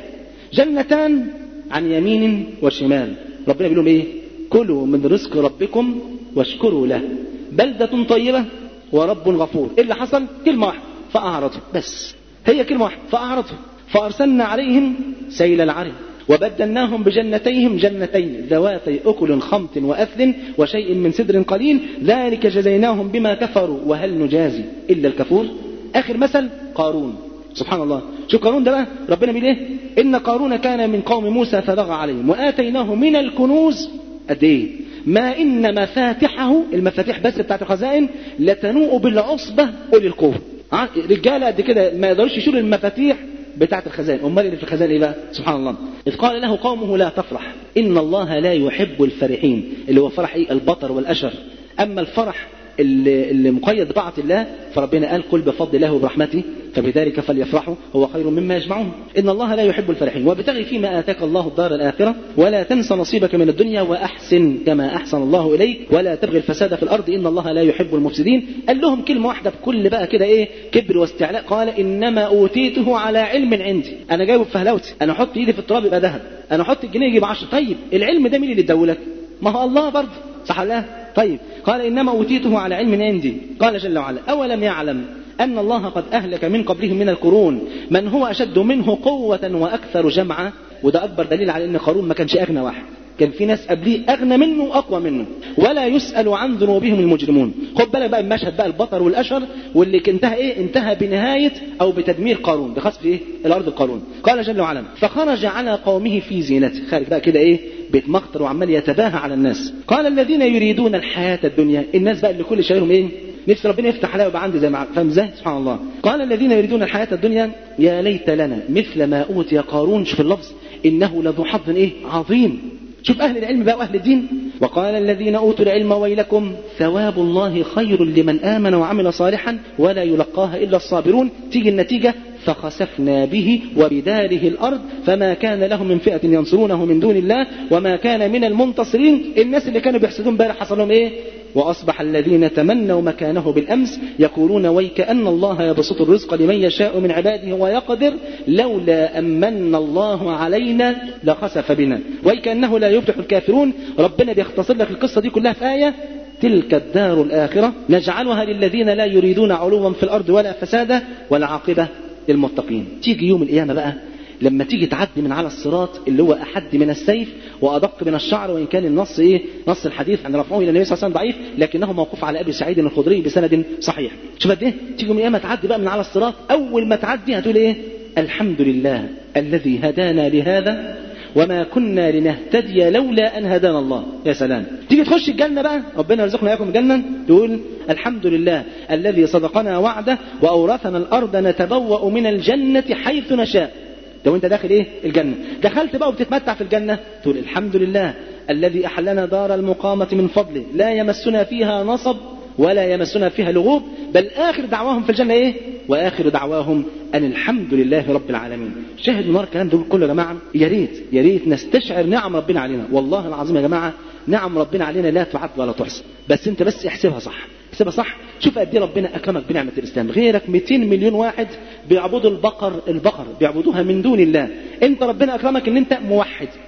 جنتان عن يمين وشمال. ربنا بيقول لهم إيه؟ كلوا من رزق ربكم واشكروا له بلدة طيبة ورب غفور. إيه اللي حصل؟ كلمة واحدة، فأعرضوا. بس هي كلمة واحدة، فأعرضوا. فأرسلنا عليهم سيل العرم وبدلناهم بجنتيهم جنتين ذواتي أكل خمط وأثل وشيء من سدر قليل ذلك جزيناهم بما كفروا وهل نجازي إلا الكفور. آخر مثل قارون. سبحان الله. شوف قارون ده بقى ربنا بيقول ايه؟ إن قارون كان من قوم موسى فبغى عليهم وآتيناه من الكنوز قد ايه؟ ما إن مفاتحه، المفاتيح بس بتاعت الخزائن، لتنوء بالعصبة أولي القوة. رجالة قد كده ما يقدروش يشيلوا المفاتيح بتاعت الخزائن. امال اللي في الخزائن ايه بقى؟ سبحان الله. إذ قال له قومه لا تفرح إن الله لا يحب الفرحين، اللي هو فرح ايه؟ البطر والأشر. أما الفرح اللي مقيد بطاعة الله فربنا قال: قل بفضل الله وبرحمته فبذلك فليفرحوا هو خير مما يجمعون. إن الله لا يحب الفرحين وابتغي فيما آتاك الله الدار الآخرة ولا تنس نصيبك من الدنيا وأحسن كما أحسن الله إليك ولا تبغي الفساد في الأرض إن الله لا يحب المفسدين. قال لهم كلمة واحدة بكل بقى كده إيه؟ كبر واستعلاء. قال: إنما أوتيته على علم عندي. أنا جايبه بفهلوتي، أنا أحط إيدي في التراب يبقى ذهب، أنا أحط الجنيه يجيب 10. طيب العلم ده مين اللي اداهولك؟ ما هو الله برضه، صح ولا لا؟ طيب قال: إنما أوتيته على علم عندي. قال جل وعلا: أولم يعلم أن الله قد أهلك من قبلهم من القرون من هو أشد منه قوة وأكثر جمعا. وده أكبر دليل على أن قارون ما كانش أغنى واحد، كان في ناس قبليه أغنى منه وأقوى منه. ولا يسأل عن ذنوبهم المجرمون. خد بالك بقى المشهد بقى البطر والأشر واللي انتهى إيه؟ انتهى بنهاية أو بتدمير قارون، بخسف إيه؟ الأرض قارون. قال جل وعلا: فخرج على قومه في زينته. خارج بقى كده إيه؟ بيتمخطر وعمال يتباهى على الناس. قال: الذين يريدون الحياة الدنيا. الناس بقى اللي كل شيء إيه؟ نفس ربنا يفتح عليها ويبقى عندي زي ما فاهم ازاي؟ سبحان الله. قال: الذين يريدون الحياة الدنيا يا ليت لنا مثل ما أوتي قارون. شوف اللفظ، إنه لذو حظ إيه؟ عظيم. شوف أهل العلم بقى وأهل الدين. وقال الذين أوتوا العلم ويلكم ثواب الله خير لمن آمن وعمل صالحا ولا يلقاها إلا الصابرون. تيجي النتيجة: فخسفنا به وبداره الأرض فما كان له من فئة ينصرونه من دون الله وما كان من المنتصرين. الناس اللي كانوا بيحسدون امبارح حصل لهم إيه؟ وأصبح الذين تمنوا مكانه بالأمس يقولون ويك أن الله يبسط الرزق لمن يشاء من عباده ويقدر لولا أمن الله علينا لخسف بنا ويك أنه لا يفلح الكافرون. ربنا بيختصر لك القصة دي كلها في آية: تلك الدار الآخرة نجعلها للذين لا يريدون علوا في الأرض ولا فسادا والعاقبة للمتقين. تيجي يوم القيامة بقى لما تيجي تعدي من على الصراط اللي هو أحد من السيف وأدق من الشعر، وإن كان النص إيه؟ نص الحديث عن رفعه إلى النبي صلى الله عليه وسلم ضعيف لكنه موقوف على أبي سعيد الخدري بسند صحيح. شوف قد إيه تيجي يوم القيامة تعدي بقى من على الصراط، أول ما تعدي هتقول إيه؟ الحمد لله الذي هدانا لهذا وما كنا لنهتدي لولا أن هدانا الله. يا سلام. تيجي تخش الجنة بقى، ربنا يرزقنا إياكم الجنة، تقول الحمد لله الذي صدقنا وعده وأورثنا الأرض نتبوأ من الجنة حيث نشاء. لو انت داخل ايه؟ الجنة. دخلت بقى وبتتمتع في الجنة، تقول الحمد لله الذي أحلنا دار المقامة من فضله لا يمسنا فيها نصب ولا يمسنا فيها لغوب بل آخر دعواهم في الجنة ايه؟ وآخر دعواهم أن الحمد لله رب العالمين. شاهد من الكلام ده كله يا جماعة، يا ريت نستشعر نعم ربنا علينا. والله العظيم يا جماعة نعم ربنا علينا لا تعد ولا تحصى، بس انت بس احسبها صح، احسبها صح. شوف قد ايه ربنا اكرمك بنعمة الاسلام. غيرك 200 مليون واحد بيعبدوا البقر بيعبدوها من دون الله. انت ربنا اكرمك ان انت موحد،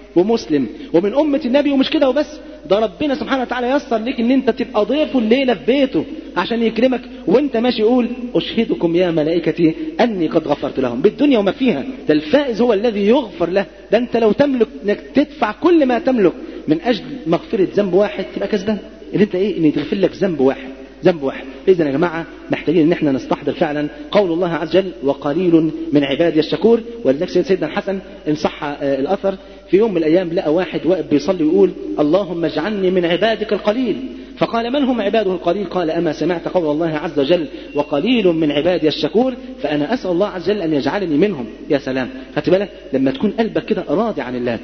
ومسلم ومن أمة النبي، ومش كده وبس، ده ربنا سبحانه وتعالى يسر لك ان انت تبقى ضيفه الليلة في بيته عشان يكرمك، وانت ماشي يقول أشهدكم يا ملائكتي أني قد غفرت لهم بالدنيا وما فيها. ده الفائز هو الذي يغفر له. ده انت لو تملك انك تدفع كل ما تملك من أجل مغفرة ذنب واحد تبقى كسبان. ان انت ان يتغفر لك ذنب واحد. إذن يا جماعة محتاجين ان احنا نستحضر فعلا قول الله عز وجل وقليل من عبادي الشكور. ولذلك سيدنا الحسن إن صح الأثر في يوم من الأيام لقى واحد واقف بيصلي ويقول اللهم اجعلني من عبادك القليل. فقال من هم عباده القليل؟ قال أما سمعت قول الله عز وجل وقليل من عبادي الشكور؟ فأنا أسأل الله عز وجل أن يجعلني منهم. يا سلام، خدت بالك لما تكون قلبك كده راضي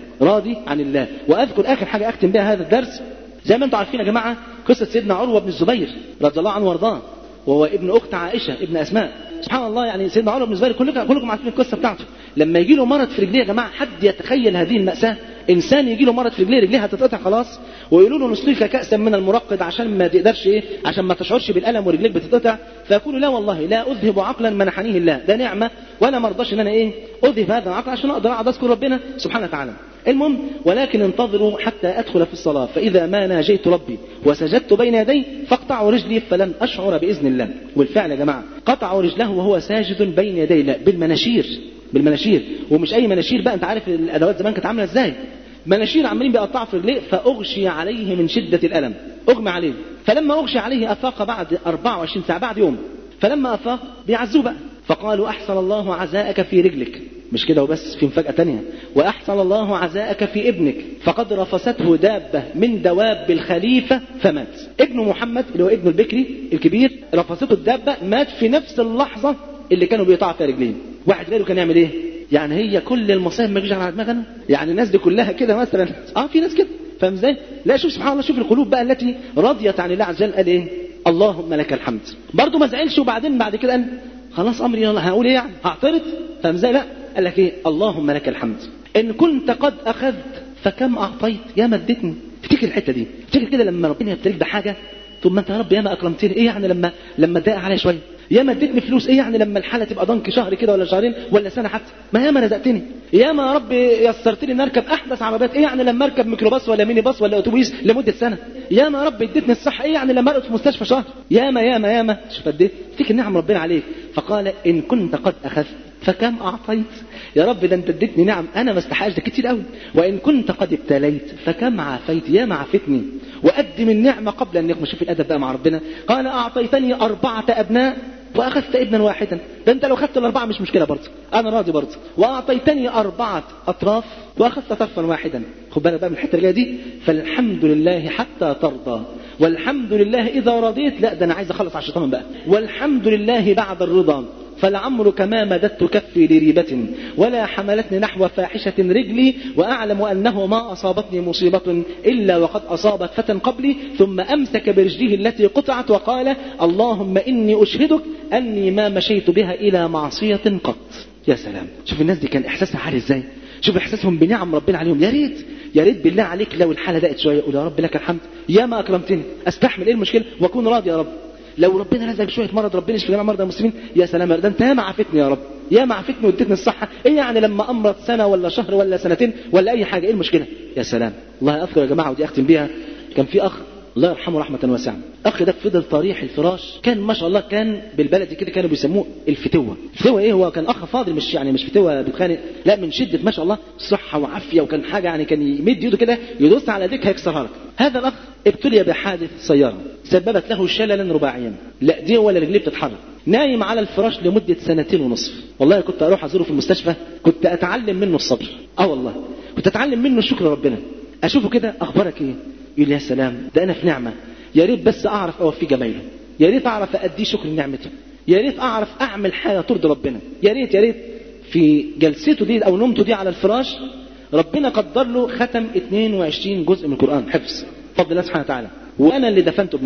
عن الله. وأذكر آخر حاجة أختم بها هذا الدرس، زي ما انتم عارفين يا جماعة قصة سيدنا عروة بن الزبير رضي الله عنه وارضاه، وهو ابن أخت عائشة ابن أسماء. سبحان الله، يعني سيدنا عروة بن الزبير كلكم عارفين القصة بتاعته. لما يجي له مرض في رجليه يا جماعة، حد يتخيل هذه المأساة؟ إنسان يجي له مرض في رجليه، رجليه هتتقطع خلاص، ويقولوا له نسقيك كأسا من المرقد عشان ما تقدرش عشان ما تشعرش بالألم ورجليك بتتقطع. فيقول لا والله لا أذهب عقلا منحنيه الله، ده نعمة وأنا ما ارضاش ان انا اذهب هذا العقل عشان اقدر اقعد اذكر ربنا سبحانه وتعالى. المهم ولكن انتظروا حتى ادخل في الصلاة، فاذا ما ناجيت ربي وسجدت بين يديه فاقطعوا رجلي فلن اشعر باذن الله. والفعل يا جماعة قطعوا رجله وهو ساجد بين يدي الله بالمناشير، ومش اي مناشير بقى، انت عارف الادوات زمان كانت عامله ازاي، مناشير عمالين بيقطعوا في رجليه. فاغشي عليه من شدة الالم، اغمى عليه. فلما اغشي عليه افاق بعد 24 ساعة بعد يوم. فلما افاق بيعزوه بقى، فقالوا أحسن الله عزاءك في رجلك. مش كده وبس، في مفاجأة تانية، وأحسن الله عزاءك في ابنك فقد رفسته دابة من دواب الخليفة فمات. ابن محمد اللي هو ابن البكري الكبير رفسته الدابة، مات في نفس اللحظة اللي كانوا بيقطعوا فيها رجلين. واحد غيره كان يعمل ايه؟ يعني هي كل المصايب ما تجيش على دماغنا؟ يعني الناس دي كلها كده مثلا؟ في ناس كده، فاهم ازاي؟ لا شوف سبحان الله، شوف القلوب بقى التي رضيت عن الله عز وجل. قال ايه؟ اللهم لك الحمد. برضه ما زعلش، وبعدين بعد كده قال خلاص امري يلا، هقول ايه يعني؟ هعترض؟ فاهم ازاي؟ لا، قال لك ايه؟ اللهم لك الحمد ان كنت قد اخذت فكم اعطيت. يا ما اديتني. افتكر الحته دي، افتكر كده لما ربنا يبتليك بحاجه ثم انت يا رب يا ما اكرمتني، ايه يعني لما ضايق عليا شويه؟ يا ما اديتني فلوس، ايه يعني لما الحاله تبقى ضنك شهر كده ولا شهرين ولا سنه حتى؟ ما يا ما رزقتني. يا ما يا رب يسرت لي ان اركب احدث عربيات، ايه يعني لما اركب ميكروباص ولا ميني باص ولا اتوبيس لمده سنه؟ يا ما يا رب اديتني الصحه، ايه يعني لما ارقد في مستشفى شهر؟ يا ما شوف قد ايه افتكر نعم ربنا عليك. فقال ان كنت قد اخذت فكم اعطيت. يا رب ده انت اديتني نعم انا ما استحقش، ده كتير قوي. وان كنت قد ابتليت فكم عافيت. يا ما عافتني. وقدم النعمه قبل ان يقم. شوف الادب بقى مع ربنا. قال اعطيتني 4 ابناء واخذت ابنا واحدا. ده انت لو خدت ال4 مش مشكله برضه، انا راضي برضه. واعطيتني 4 اطراف واخذت طرفا واحدا. خد بالك بقى من الحته اللي دي. فالحمد لله حتى ترضى، والحمد لله اذا رضيت. لا ده انا عايز اخلص على الشيطان بقى. والحمد لله بعد الرضا. فلعمرك ما مددت كفي لريبة ولا حملتني نحو فاحشة رجلي، وأعلم أنه ما أصابتني مصيبة إلا وقد أصابت فتى قبلي. ثم أمسك برجله التي قطعت وقال اللهم إني أشهدك أني ما مشيت بها إلى معصية قط. يا سلام، شوف الناس دي كان إحساسها عالي إزاي، شوف إحساسهم بنعم ربنا عليهم. يا ريت بالله عليك لو الحالة ضاقت شوية قول يا رب لك الحمد، يا ما أكرمتني، أستحمل إيه المشكلة وأكون راضي يا رب. لو ربنا رزقك شويه مرض ربنا يشفي جميع مرضى المسلمين، يا سلام، ده انت يا ما عافتني يا رب، يا ما عافتني واديتني الصحه. ايه يعني لما امرض سنه ولا شهر ولا سنتين ولا اي حاجه، ايه المشكله؟ يا سلام. الله اذكر يا جماعه ودي اختم بيها، كان في اخ الله يرحمه رحمه واسعه، اخ ده فضل طريح الفراش، كان ما شاء الله كان بالبلدي كده كانوا بيسموه الفتوه. الفتوه ايه؟ هو كان اخ فاضل، مش فتوه بيتخانق، لا من شده ما شاء الله صحه وعافيه، وكان حاجه يعني كان يمد يده كده يدوس على ايديك هيكسرها لك. هذا الاخ ابتلي بحادث سياره سببت له شللا رباعيا، لا دي ولا رجليه بتتحرك، نايم على الفراش لمده 2.5 سنين. والله كنت اروح ازوره في المستشفى، كنت اتعلم منه الصبر، والله كنت اتعلم منه الشكر ربنا. اشوفه كده اخبارك ايه؟ يقول يا سلام ده انا في نعمه، يا ريت بس اعرف اوفي جمايله، يا ريت اعرف ادي شكر لنعمته، يا ريت اعرف اعمل حاجه ترضي ربنا، يا ريت. في جلسته دي او نومته دي على الفراش ربنا قدر له ختم 22 جزء من القران حفظ بفضل الله سبحانه وتعالى، وانا اللي دفنته بنفسي.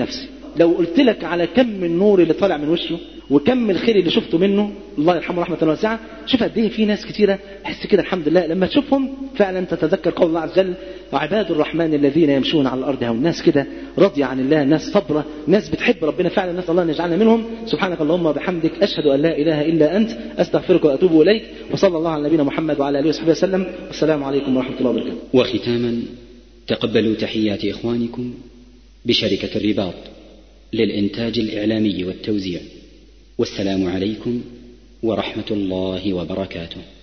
لو قلت لك على كم النور اللي طالع من وشه وكم الخير اللي شفته منه، الله يرحمه رحمة واسعة، شوف قد ايه في ناس كتيرة تحس كده الحمد لله لما تشوفهم فعلا تتذكر قول الله عز وجل: وعباد الرحمن الذين يمشون على الأرض هون. ناس كده راضية عن الله، ناس صبرة، ناس بتحب ربنا فعلا، نسأل الله أن يجعلنا منهم. سبحانك اللهم وبحمدك، أشهد أن لا إله إلا أنت، أستغفرك وأتوب إليك، وصلى الله على نبينا محمد وعلى آله وصحبه وسلم، والسلام عليكم ورحمة الله وبركاته. وختاما تقبلوا تحيات إخوانكم بشركة الرباط للإنتاج الإعلامي والتوزيع، والسلام عليكم ورحمة الله وبركاته.